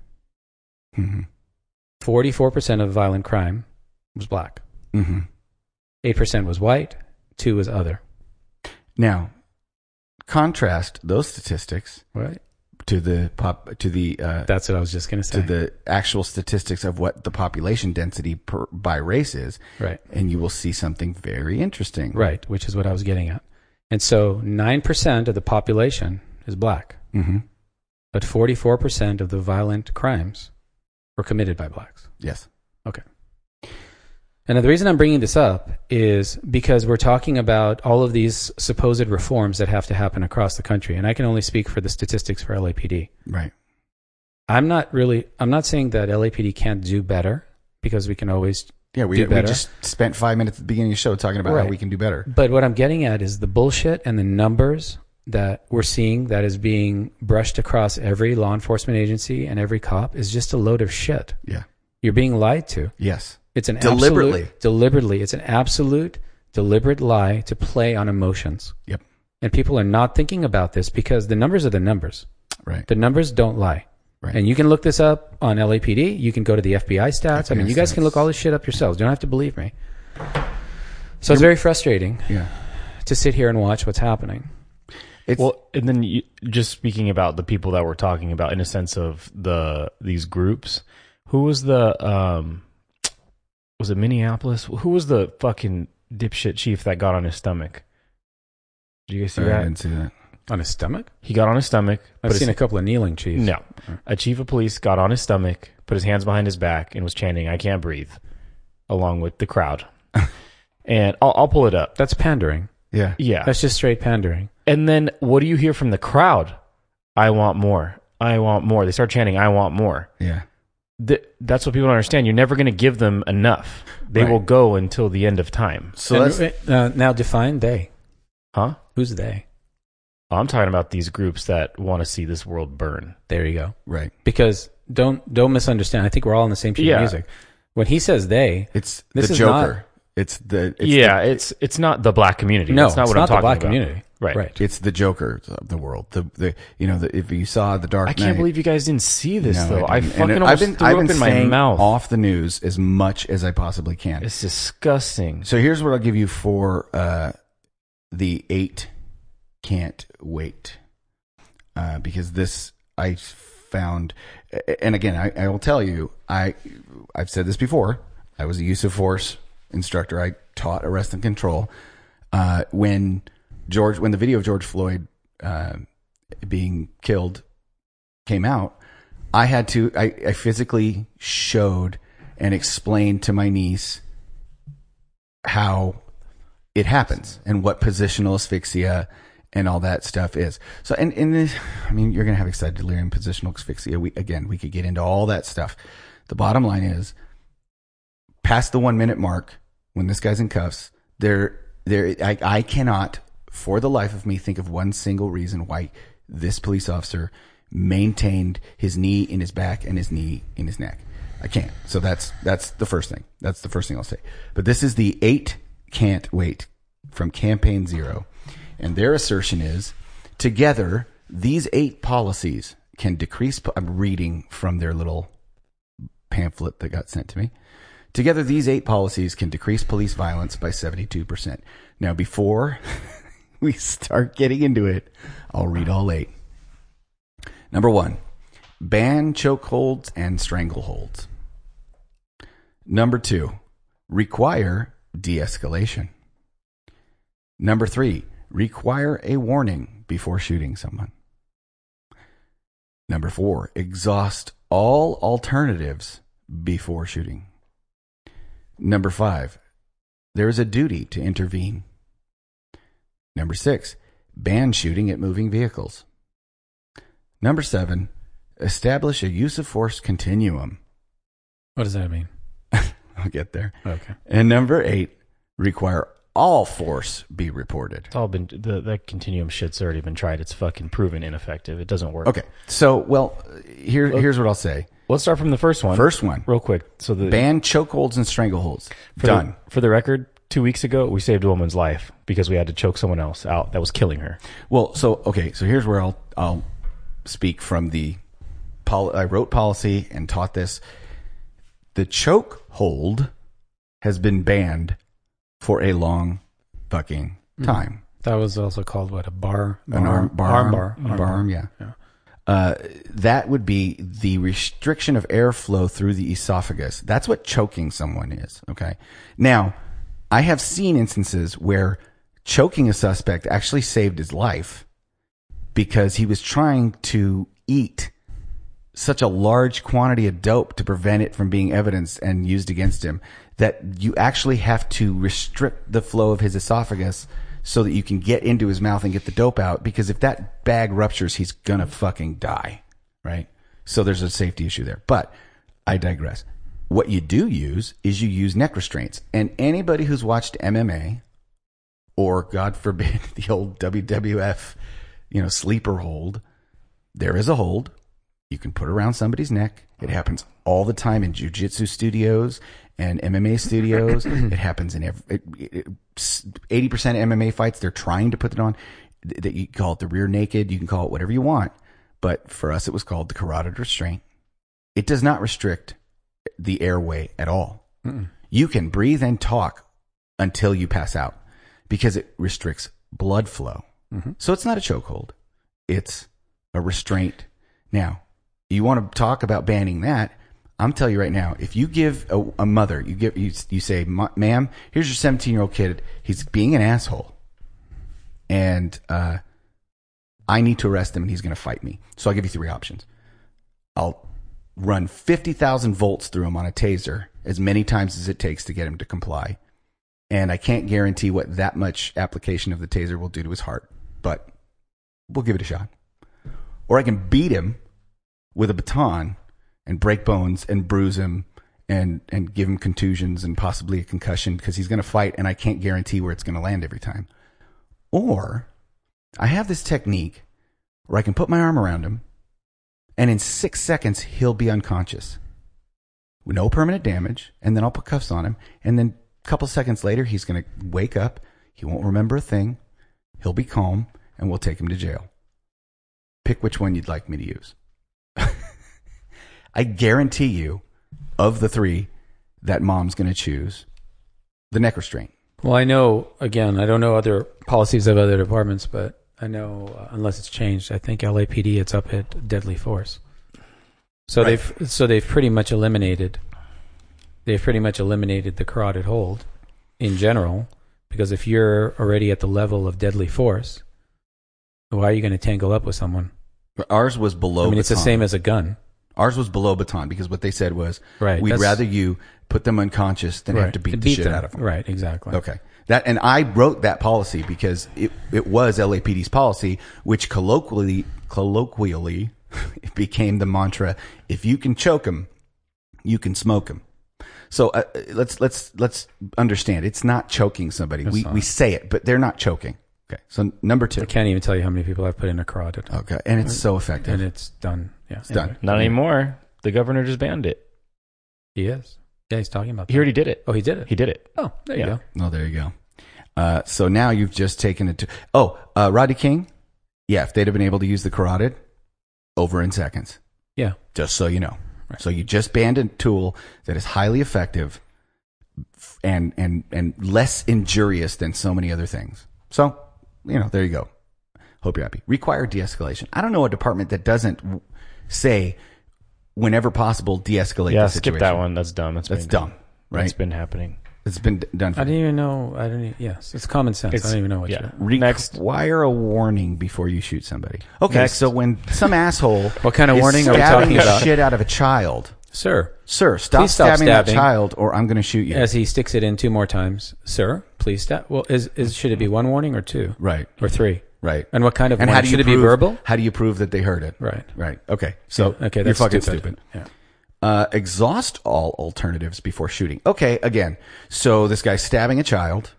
44% of violent crime was black. 8% was white. 2 was other. Now, contrast those statistics Right. to the That's what I was just going to say. to the actual statistics of what the population density by race is, Right. and you will see something very interesting. Right, which is what I was getting at. And so 9% of the population is black, but 44% of the violent crimes were committed by blacks. Yes. Okay. And the reason I'm bringing this up is because we're talking about all of these supposed reforms that have to happen across the country. And I can only speak for the statistics for LAPD. Right. I'm not saying that LAPD can't do better, because we can always Yeah, we do better. just spent 5 minutes at the beginning of the show talking about how we can do better. But what I'm getting at is the bullshit and the numbers that we're seeing that is being brushed across every law enforcement agency and every cop is just a load of shit. Yeah. You're being lied to. Yes. It's an Deliberately. deliberately. It's an absolute deliberate lie to play on emotions. Yep. And people are not thinking about this because the numbers are the numbers. Right. The numbers don't lie. Right. And you can look this up on LAPD. You can go to the FBI stats. I mean, you guys can stats. look all this shit up yourselves. You don't have to believe me. So it's very frustrating Yeah. to sit here and watch what's happening. Well, and then just speaking about the people that we're talking about in a sense of these groups, who was was it Minneapolis? Who was the fucking dipshit chief that got on his stomach? Did you guys see I that? didn't see that. On his stomach? He got on his stomach. I've seen a couple of kneeling chiefs. No. A chief of police got on his stomach, put his hands behind his back, and was chanting, "I can't breathe," along with the crowd. And I'll pull it up. That's pandering. Yeah. Yeah. That's just straight pandering. And then what do you hear from the crowd? "I want more. I want more." They start chanting, "I want more." Yeah. That's what people don't understand. You're never going to give them enough. They Right. will go until the end of time. So Now define they. Huh? Who's they? I'm talking about these groups that want to see this world burn. There you go. right. Because don't misunderstand. I think we're all on the same sheet of music. When he says they, It's This the is Joker. It's it's not the black community. no, That's not it's what not I'm talking the black about. community. Right. it's the Joker of the world. If you saw the Dark I Knight, can't believe you guys didn't see this though. I didn't. fucking And almost I've threw been up in my staying mouth. off the news as much as I possibly can. It's disgusting. So here's what I'll give you for the 8 can't wait. Because this I found, and again, I will tell you, I've said this before. I was a use of force instructor. I taught arrest and control. When the video of George Floyd being killed came out, I physically showed and explained to my niece how it happens and what positional asphyxia and all that stuff is. So, and this, I mean, you're going to have excited delirium, positional asphyxia. We could get into all that stuff. The bottom line is, past the 1 minute mark, when this guy's in cuffs, I cannot, for the life of me, think of one single reason why this police officer maintained his knee in his back and his knee in his neck. I can't. So that's the first thing. That's the first thing I'll say. But this is the 8 can't wait from Campaign Zero. And their assertion is, together, these 8 policies can decrease. I'm reading from their little pamphlet that got sent to me. Together, these 8 policies can decrease police violence by 72%. Now, before we start getting into it, I'll read all 8. Number 1, ban chokeholds and strangleholds. Number 2, require de-escalation. Number 3, require a warning before shooting someone. Number 4, exhaust all alternatives before shooting. Number 5, there is a duty to intervene. Number 6, ban shooting at moving vehicles. Number 7, establish a use of force continuum. What does that mean? I'll get there. Okay. And number 8, require all force be reported. It's all been that continuum shit's already been tried. It's fucking proven ineffective. It doesn't work. Okay. So, well, here's what I'll say. Let's start from the first one. First one. Real quick. So the Ban chokeholds and strangleholds. Done. For the record, 2 weeks ago, we saved a woman's life because we had to choke someone else out that was killing her. Well, so here's where I'll speak from the I wrote policy and taught this. The chokehold has been banned for a long fucking time. That was also called what, a bar? An arm bar. Yeah. Yeah. That would be the restriction of airflow through the esophagus. That's what choking someone is. Okay. Now, I have seen instances where choking a suspect actually saved his life because he was trying to eat such a large quantity of dope to prevent it from being evidenced and used against him that you actually have to restrict the flow of his esophagus so that you can get into his mouth and get the dope out, because if that bag ruptures, he's gonna fucking die, right? So there's a safety issue there. But I digress. What you do use is you use neck restraints. And anybody who's watched MMA or, God forbid, the old WWF, sleeper hold, there is a hold. You can put around somebody's neck. It happens all the time in jiu-jitsu studios and MMA studios. It happens in 80% MMA fights. They're trying to put it on. That you call it the rear naked. You can call it whatever you want. But for us, it was called the carotid restraint. It does not restrict the airway at all. Mm-mm. You can breathe and talk until you pass out because it restricts blood flow. Mm-hmm. So it's not a chokehold. It's a restraint. Now, you want to talk about banning that? I'm telling you right now, if you give a mother, you say, ma'am, here's your 17-year-old kid. He's being an asshole. And I need to arrest him and he's going to fight me. So I'll give you 3 options. I'll run 50,000 volts through him on a taser as many times as it takes to get him to comply. And I can't guarantee what that much application of the taser will do to his heart, but we'll give it a shot. Or I can beat him with a baton and break bones and bruise him and give him contusions and possibly a concussion because he's going to fight and I can't guarantee where it's going to land every time. Or I have this technique where I can put my arm around him and in 6 seconds he'll be unconscious with no permanent damage, and then I'll put cuffs on him, and then a couple seconds later he's going to wake up, he won't remember a thing, he'll be calm, and we'll take him to jail. Pick which one you'd like me to use. I guarantee you, of the 3, that mom's going to choose the neck restraint. Well, I know, again, I don't know other policies of other departments, but I know, unless it's changed, I think LAPD, it's up at deadly force. So right. they've pretty much eliminated the carotid hold in general, because if you're already at the level of deadly force, why are you going to tangle up with someone? Ours was below baton. It's the same as a gun. Ours was below baton because what they said was, right, we'd rather you put them unconscious than have to beat the shit them out of them. Right, exactly. Okay. And I wrote that policy because it was LAPD's policy, which colloquially it became the mantra: if you can choke them, you can smoke them. So let's understand. It's not choking somebody. We say it, but they're not choking. Okay. So number 2. I can't even tell you how many people I've put in a carotid. Okay. And it's so effective. And it's done. Yeah. It's done. Not anymore. The governor just banned it. He is. Yeah, he's talking about that. He already did it. Oh, he did it? He did it. Oh, there you go. Oh, there you go. So now you've just taken it to... Rodney King? Yeah, if they'd have been able to use the carotid, over in seconds. Yeah. Just so you know. Right. So you just banned a tool that is highly effective and less injurious than so many other things. So, there you go. Hope you're happy. Require de-escalation. I don't know a department that doesn't say whenever possible, de-escalate Yeah, the situation. skip that one. That's dumb. That's dumb, right? It's been happening. It's been done for I didn't even know. Yes, it's common sense. I don't even know what you're... Require a warning before you shoot somebody. Okay, Next. so when some asshole What kind of is warning are we stabbing talking the about? shit out of a child, Sir, sir, stop Please stop stabbing that stabbing. child, or I'm going to shoot you. as he sticks it in 2 more times, sir, please stop. Well, should it be 1 warning or 2? Right, Or 3? right. And what kind of And warning? how do you Should it prove, be verbal? How do you prove that they heard it? Right. Right. Okay. So Okay, you're that's fucking stupid. stupid. Yeah. Exhaust all alternatives before shooting. Okay, again. So this guy's stabbing a child,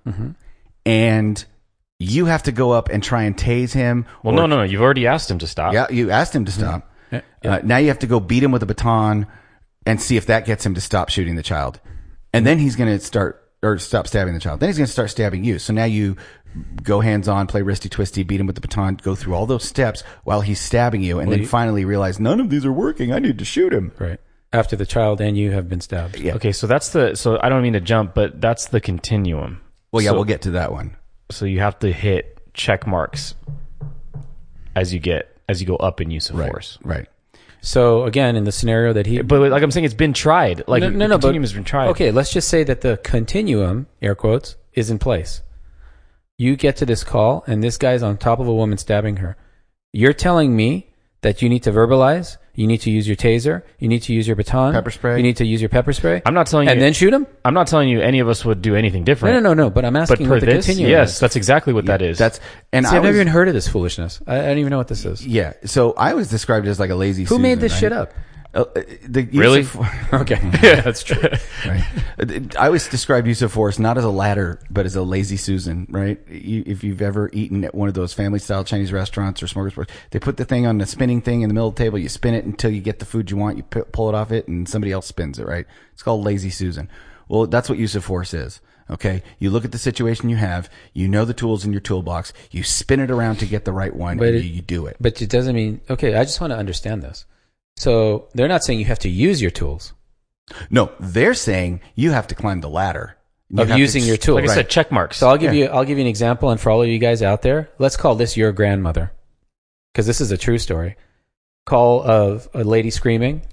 and you have to go up and try and tase him. Well, no. You've already asked him to stop. Yeah, you asked him to stop. Yeah. Now you have to go beat him with a baton and see if that gets him to stop shooting the child. And then he's going to stop stabbing the child. Then he's going to start stabbing you. So now you go hands on, play wristy twisty, beat him with the baton, go through all those steps while he's stabbing you, and then finally realize none of these are working. I need to shoot him. Right. After the child and you have been stabbed. Yeah. Okay, so so I don't mean to jump, but that's the continuum. Well, yeah, So- we'll get to that one. So you have to hit check marks as you go up in use of force. Right. So again, in the scenario that he... But like I'm saying, it's been tried. Like No, the but continuum has been tried. Okay, let's just say that the continuum, air quotes, is in place. You get to this call, and this guy's on top of a woman stabbing her. You're telling me that you need to verbalize, you need to use your taser, you need to use your baton, Pepper spray. you need to use your pepper spray. I'm not telling you, and then shoot him. I'm not telling you any of us would do anything different. No. But I'm But asking per what the this, continuum yes, is. that's exactly what that is. See, I've never even heard of this foolishness. I don't even know what this is. Yeah. So I was described as like a lazy Who Susan, made this right? shit up? The use Really? of- Okay, yeah, that's true. right. I always describe use of force not as a ladder, but as a lazy Susan, right? If you've ever eaten at one of those family-style Chinese restaurants or smorgasbords, they put the thing on the spinning thing in the middle of the table. You spin it until you get the food you want. You pull it off it, and somebody else spins it, right? It's called lazy Susan. Well, that's what use of force is. Okay, you look at the situation you have. You know the tools in your toolbox. You spin it around to get the right one, But and you do it. But it doesn't mean... Okay, I just want to understand this. So they're not saying you have to use your tools. No, they're saying you have to climb the ladder You of have to using your tool. Like I said, check marks. So I'll give you an example, and for all of you guys out there, let's call this your grandmother, because this is a true story. Call of a lady screaming.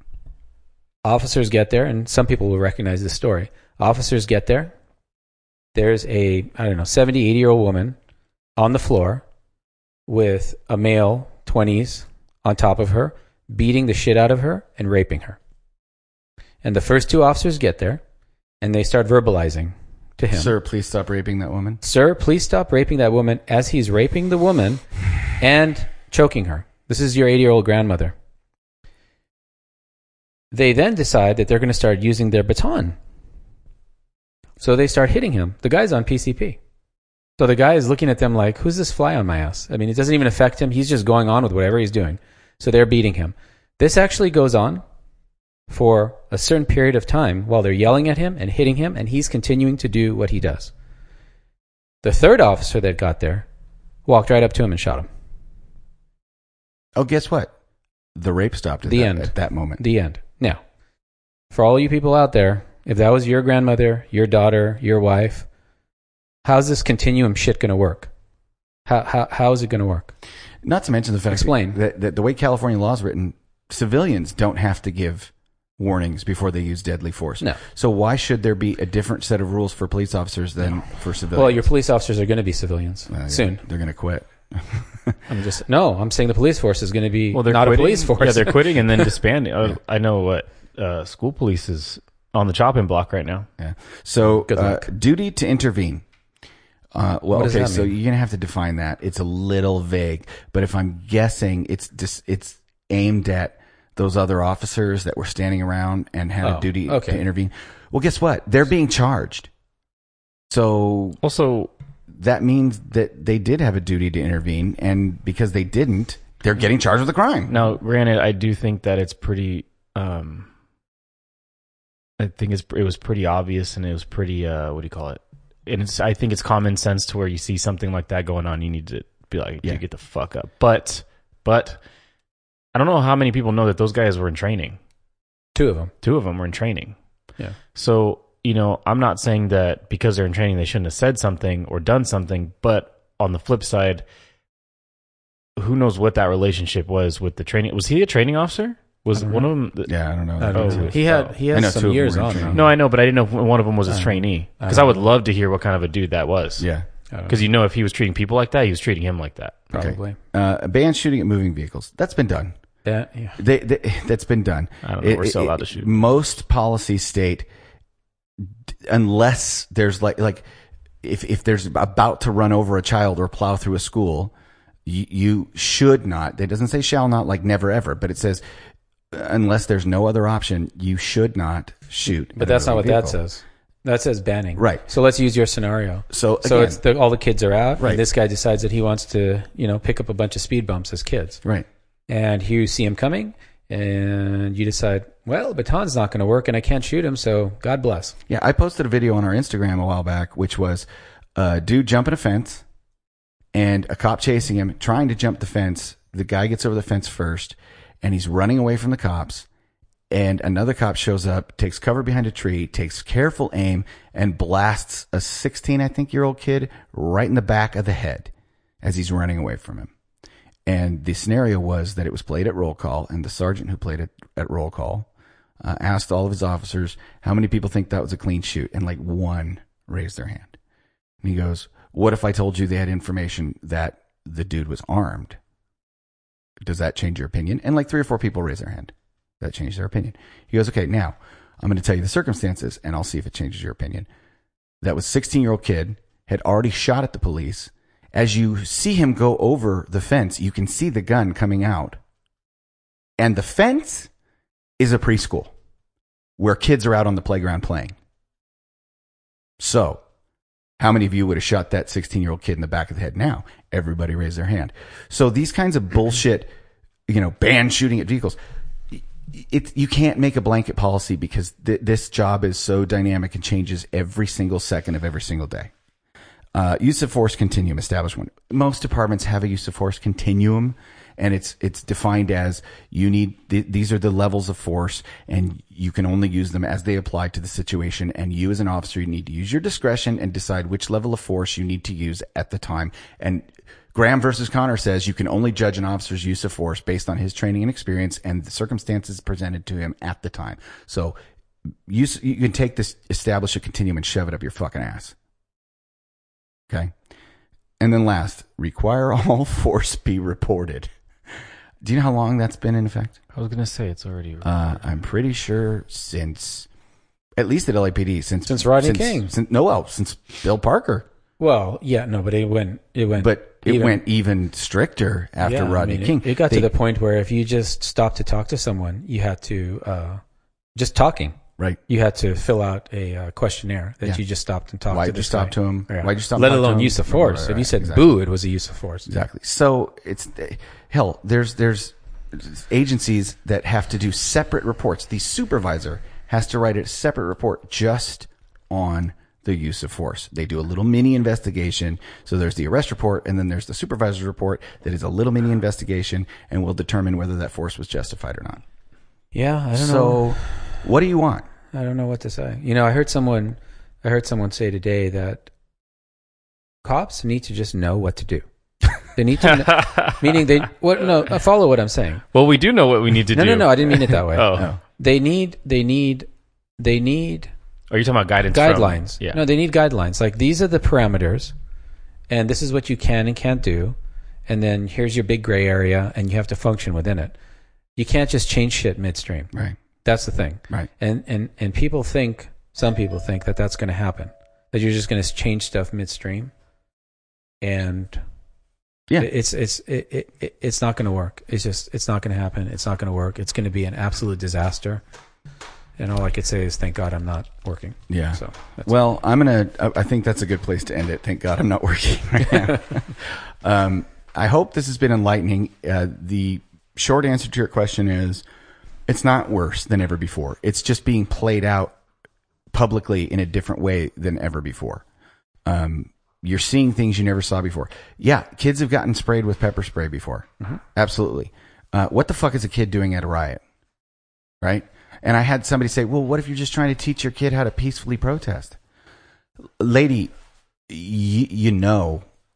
Officers get there, and some people will recognize this story. Officers get there. There's a 70, 80-year-old woman on the floor with a male 20s on top of her, beating the shit out of her and raping her. And the first 2 officers get there, and they start verbalizing to him. Sir, please stop raping that woman. Sir, please stop raping that woman, as he's raping the woman and choking her. This is your 80-year-old grandmother. They then decide that they're going to start using their baton. So they start hitting him. The guy's on PCP. So the guy is looking at them like, who's this fly on my ass? I mean, it doesn't even affect him. He's just going on with whatever he's doing. So they're beating him. This actually goes on for a certain period of time while they're yelling at him and hitting him, and he's continuing to do what he does. The third officer that got there walked right up to him and shot him. Oh, guess what? The rape stopped at, at that moment. The end. Now, for all you people out there, if that was your grandmother, your daughter, your wife, how's this continuum shit going to work? How is it going to work? Not to mention the fact that the way California law is written, civilians don't have to give warnings before they use deadly force. No. So why should there be a different set of rules for police officers than for civilians? Well, your police officers are going to be civilians soon. They're going to quit. I'm saying the police force is going to be they're not quitting. a police force. Yeah, they're quitting and then disbanding. I know what school police is on the chopping block right now. Yeah. So Good luck. duty to intervene. What does okay, that so mean? you're going to have to define that. It's a little vague, but if I'm guessing, it's aimed at those other officers that were standing around and had a duty to intervene. Well, guess what? They're being charged. So also, that means that they did have a duty to intervene, and because they didn't, they're getting charged with a crime. Now, granted, I do think that it's pretty. I think it was pretty obvious, and it was pretty. What do you call it? And I think it's common sense to where you see something like that going on, you need to be like, "You get the fuck up." But I don't know how many people know that those guys were in training. 2 of them. 2 of them were in training. Yeah. So, I'm not saying that because they're in training they shouldn't have said something or done something, but on the flip side, who knows what that relationship was with the training. Was he a training officer? Was one of them? Yeah, I don't know. I don't know. He had I know two some of years them were on. in though. No, I know, but I didn't know if one of them was his trainee. Because I would love to hear what kind of a dude that was. Yeah. Because if he was treating people like that, he was treating him like that. Probably. Ban shooting at moving vehicles. That's been done. Yeah. That's been done. I don't know. We're still allowed to shoot. Most policies state, unless there's like if there's about to run over a child or plow through a school, you should not. It doesn't say shall not, like never ever, but it says unless there's no other option, you should not shoot. But that's not what that says. That says banning. Right. So let's use your scenario. So it's all the kids are out, Right. and this guy decides that he wants to, pick up a bunch of speed bumps as kids. Right. And you see him coming, and you decide, well, baton's not going to work, and I can't shoot him, so God bless. Yeah, I posted a video on our Instagram a while back, which was a dude jumping a fence and a cop chasing him, trying to jump the fence. The guy gets over the fence first, and he's running away from the cops. And another cop shows up, takes cover behind a tree, takes careful aim, and blasts a 16, I think, year old kid right in the back of the head as he's running away from him. And the scenario was that it was played at roll call, and the sergeant who played it at roll call asked all of his officers, how many people think that was a clean shoot? And like one raised their hand. And he goes, what if I told you they had information that the dude was armed? Does that change your opinion? And like 3 or 4 people raised their hand. That changed their opinion. He goes, okay, now I'm going to tell you the circumstances and I'll see if it changes your opinion. That was 16-year-old kid, had already shot at the police. As you see him go over the fence, you can see the gun coming out. And the fence is a preschool where kids are out on the playground playing. So, how many of you would have shot that 16-year-old kid in the back of the head? Now, everybody raised their hand. So these kinds of bullshit, ban shooting at vehicles. You can't make a blanket policy because this job is so dynamic and changes every single second of every single day. Use of force continuum, establish one. Most departments have a use of force continuum, and it's defined as these are the levels of force, and you can only use them as they apply to the situation. And you, as an officer, you need to use your discretion and decide which level of force you need to use at the time. And Graham versus Connor says you can only judge an officer's use of force based on his training and experience and the circumstances presented to him at the time. So you can take this, establish a continuum, and shove it up your fucking ass. Okay. And then last, require all force be reported. Do you know how long that's been in effect? I was going to say it's already. I'm pretty sure since, at least at LAPD, since Rodney King. Since Bill Parker. Well, yeah, no, but it went. But it went even stricter after Rodney King. It got to the point where if you just stopped to talk to someone, you had to just talking. Right. You had to fill out a questionnaire that you just stopped and talked to. Why'd you stop to him? Yeah. Why'd you stop? Let alone use of force. If you said boo, it was a use of force. Exactly. So it's hell. There's agencies that have to do separate reports. The supervisor has to write a separate report just on the use of force. They do a little mini investigation. So there's the arrest report, and then there's the supervisor's report that is a little mini investigation and will determine whether that force was justified or not. Yeah, I don't know. So what do you want? I don't know what to say. I heard someone say today that cops need to just know what to do. They need to know, meaning follow what I'm saying. Well, we do know what we need to do. No, I didn't mean it that way. Oh. They need Are you talking about guidance? Guidelines. Yeah. No, they need guidelines. Like, these are the parameters, and this is what you can and can't do, and then here's your big gray area, and you have to function within it. You can't just change shit midstream. Right. That's the thing. Right. And some people think that that's going to happen, that you're just going to change stuff midstream, and yeah, it's not going to work. It's not going to happen. It's not going to work. It's going to be an absolute disaster. And all I could say is, thank God I'm not working. Yeah. So, I think that's a good place to end it. Thank God I'm not working right now. I hope this has been enlightening. The short answer to your question is, it's not worse than ever before. It's just being played out publicly in a different way than ever before. You're seeing things you never saw before. Yeah, kids have gotten sprayed with pepper spray before. Mm-hmm. Absolutely. What the fuck is a kid doing at a riot? Right? And I had somebody say, well, what if you're just trying to teach your kid how to peacefully protest? Lady, you know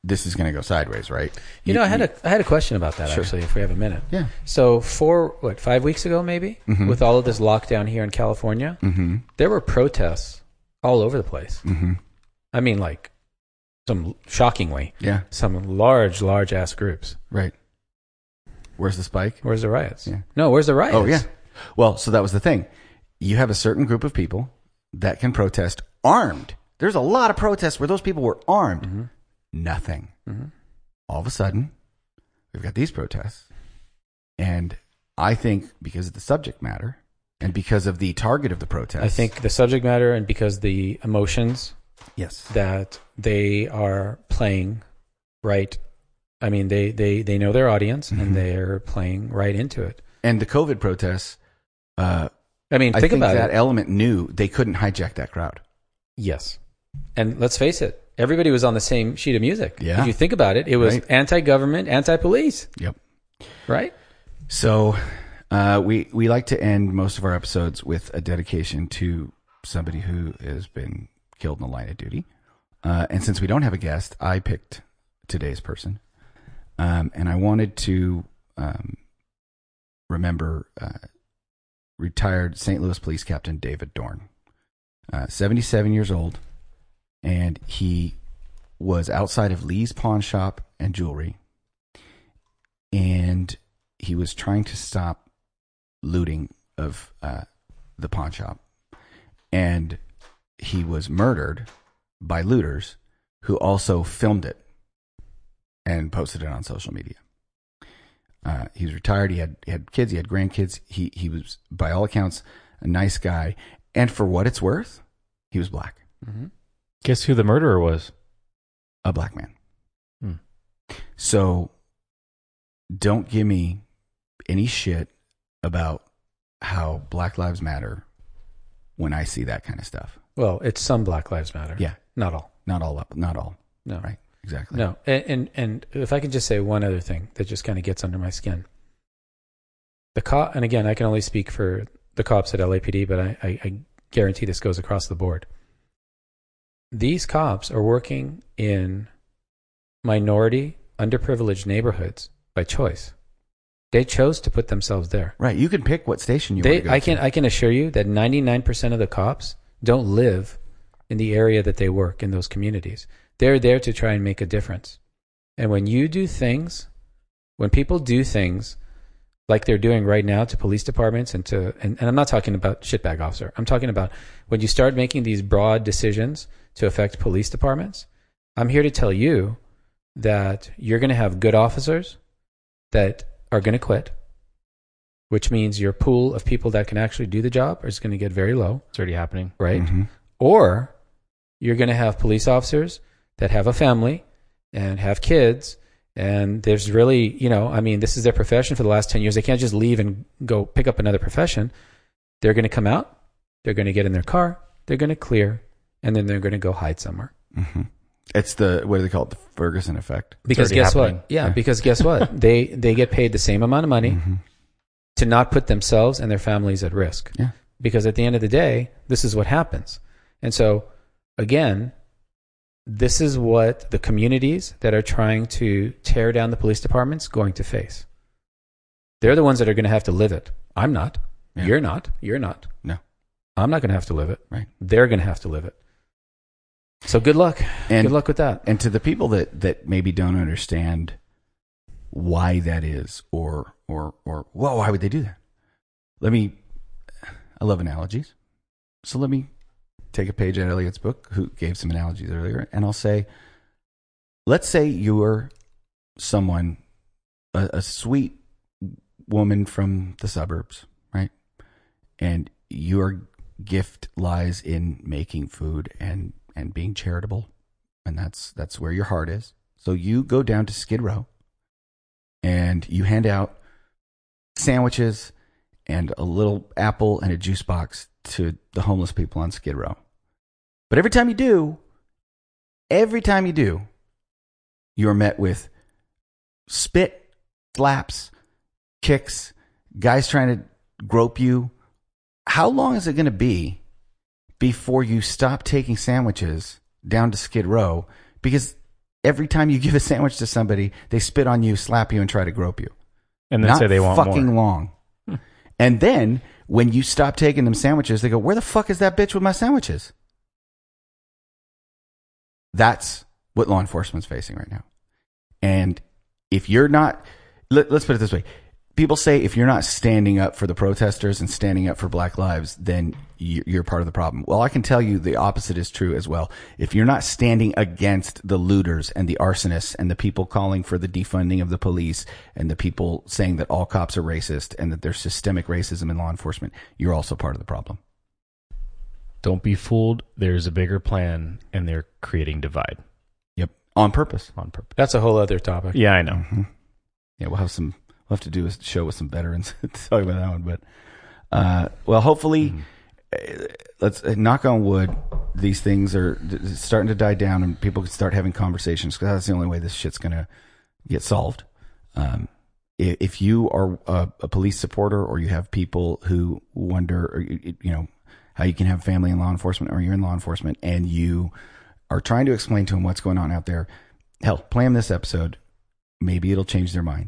this is going to go sideways, right? I had a question about that, actually, if we have a minute. Yeah. So 5 weeks ago, maybe, with all of this lockdown here in California, there were protests all over the place. I mean, like, shockingly, some large ass groups. Right. Where's the spike? Where's the riots? Yeah. No, where's the riots? Oh, yeah. Well, so that was the thing. You have a certain group of people that can protest armed. There's a lot of protests where those people were armed. Nothing. All of a sudden, we've got these protests. And I think because of the subject matter and because of the target of the protest. I think the subject matter and because the emotions that they are playing right. I mean, they know their audience and they're playing right into it. And the COVID protests, I mean, think about that it. element knew they couldn't hijack that crowd. Yes. And let's face it, everybody was on the same sheet of music. Yeah. If you think about it, it was anti-government, anti-police. Yep. Right? So we like to end most of our episodes with a dedication to somebody who has been killed in the line of duty. And since we don't have a guest, I picked today's person. And I wanted to remember retired St. Louis Police Captain David Dorn, 77 years old, and he was outside of Lee's Pawn Shop and Jewelry, and he was trying to stop looting of the pawn shop, and he was murdered by looters who also filmed it and posted it on social media. He was retired. He had kids. He had grandkids. He was, by all accounts, a nice guy. And for what it's worth, he was black. Guess who the murderer was? A black man. So don't give me any shit about how Black Lives Matter when I see that kind of stuff. Well, it's some Black Lives Matter. Yeah. Not all. Not all. No. Right. Exactly. No. And if I could just say one other thing that just kind of gets under my skin. And again, I can only speak for the cops at LAPD, but I guarantee this goes across the board. These cops are working in minority, underprivileged neighborhoods by choice. They chose to put themselves there. Right. You can pick what station you want to go to. I can assure you that 99% of the cops don't live in the area that they work in those communities. They're there to try and make a difference. And when people do things like they're doing right now to police departments and I'm not talking about shitbag officer. I'm talking about when you start making these broad decisions to affect police departments, I'm here to tell you that you're going to have good officers that are going to quit, which means your pool of people that can actually do the job is going to get very low. It's already happening. Right? Or you're going to have police officers that have a family and have kids, and there's really, this is their profession for the last 10 years. They can't just leave and go pick up another profession. They're going to come out, they're going to get in their car, they're going to clear, and then they're going to go hide somewhere. It's what do they call it? The Ferguson effect. Because guess what? Yeah, because guess what? They get paid the same amount of money to not put themselves and their families at risk. Yeah. Because at the end of the day, this is what happens. And so, again, this is what the communities that are trying to tear down the police departments going to face. They're the ones that are going to have to live it. I'm not. Yeah. You're not. You're not. No. I'm not going to have to live it. Right. They're going to have to live it. So good luck. Good luck with that. And to the people that maybe don't understand why that is or why would they do that? I love analogies. So let me take a page out of Elliot's book, who gave some analogies earlier, and I'll say, let's say you're someone, a sweet woman from the suburbs, right? And your gift lies in making food and being charitable, and that's where your heart is. So you go down to Skid Row and you hand out sandwiches and a little apple and a juice box to the homeless people on Skid Row. But every time you do, you're met with spit, slaps, kicks, guys trying to grope you. How long is it going to be before you stop taking sandwiches down to Skid Row? Because every time you give a sandwich to somebody, they spit on you, slap you, and try to grope you. And then Not say they want fucking more. long. And then when you stop taking them sandwiches, they go, "Where the fuck is that bitch with my sandwiches?" That's what law enforcement's facing right now. And if you're not, let's put it this way. People say if you're not standing up for the protesters and standing up for Black lives, then you're part of the problem. Well, I can tell you the opposite is true as well. If you're not standing against the looters and the arsonists and the people calling for the defunding of the police and the people saying that all cops are racist and that there's systemic racism in law enforcement, you're also part of the problem. Don't be fooled. There's a bigger plan, and they're creating divide. Yep. On purpose. On purpose. That's a whole other topic. Yeah, I know. Mm-hmm. Yeah, we'll have to do a show with some veterans to talk about that one. But, well, hopefully, let's knock on wood. These things are starting to die down and people can start having conversations, because that's the only way this shit's going to get solved. If you are a police supporter, or you have people who wonder, or, you know, how you can have family in law enforcement, or you're in law enforcement and you are trying to explain to them what's going on out there, hell, play them this episode. Maybe it'll change their mind.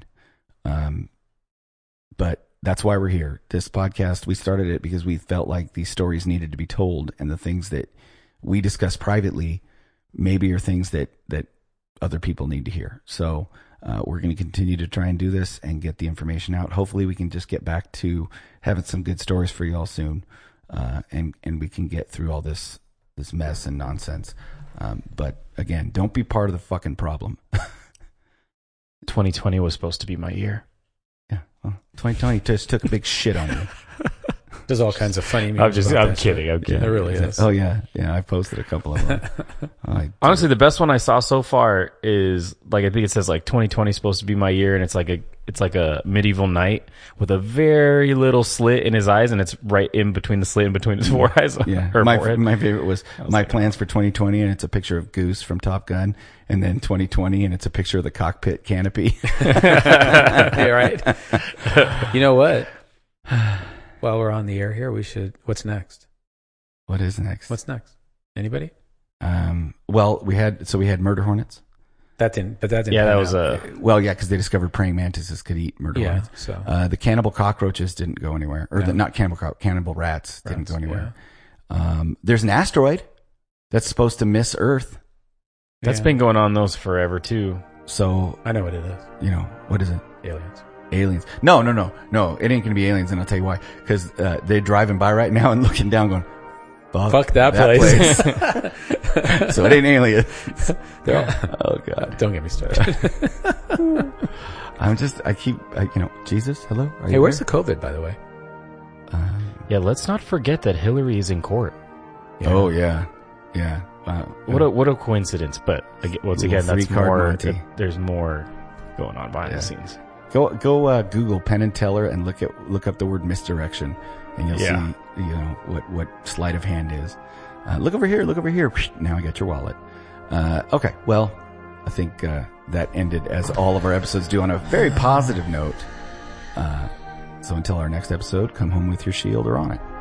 But that's why we're here. This podcast, we started it because we felt like these stories needed to be told, and the things that we discuss privately maybe are things that other people need to hear. So we're going to continue to try and do this and get the information out. Hopefully we can just get back to having some good stories for y'all soon. And we can get through all this mess and nonsense. But again, don't be part of the fucking problem. 2020 was supposed to be my year. Yeah. Well, 2020 just took a big shit on you. There's all kinds of funny memes. I'm kidding. I'm kidding. There really is. Oh yeah. Yeah. I posted a couple of them. Honestly, the best one I saw so far is, like, I think it says like 2020 is supposed to be my year, and it's like a medieval knight with a very little slit in his eyes, and it's right in between the slit in between his four eyes. Yeah. Forehead. My favorite was my plans for 2020, and it's a picture of Goose from Top Gun, and then 2020, and it's a picture of the cockpit canopy. Yeah, right. You know what? While we're on the air here, what's next? What is next? What's next? Anybody? Well, we had Murder Hornets. That didn't. Yeah, that was Well, yeah, because they discovered praying mantises could eat murder hornets. So the cannibal cockroaches didn't go anywhere, or not cannibal rats didn't go anywhere. Yeah. There's an asteroid that's supposed to miss Earth. That's been going on those forever too. So I know what it is. You know what is it? Aliens. No. It ain't gonna be aliens, and I'll tell you why. Because they're driving by right now and looking down, going, "Fuck that place." So it ain't aliens. Oh God! Don't get me started. Jesus, hello. Hey, where's the COVID, by the way? Yeah, let's not forget that Hillary is in court. Yeah. Oh yeah. What a coincidence! But once again, that's more. There's more going on behind the scenes. Go Google Penn and Teller and look up the word misdirection, and you'll see what sleight of hand is. Look over here. Now I got your wallet. Okay, well, I think that ended, as all of our episodes do, on a very positive note. So until our next episode, come home with your shield or on it.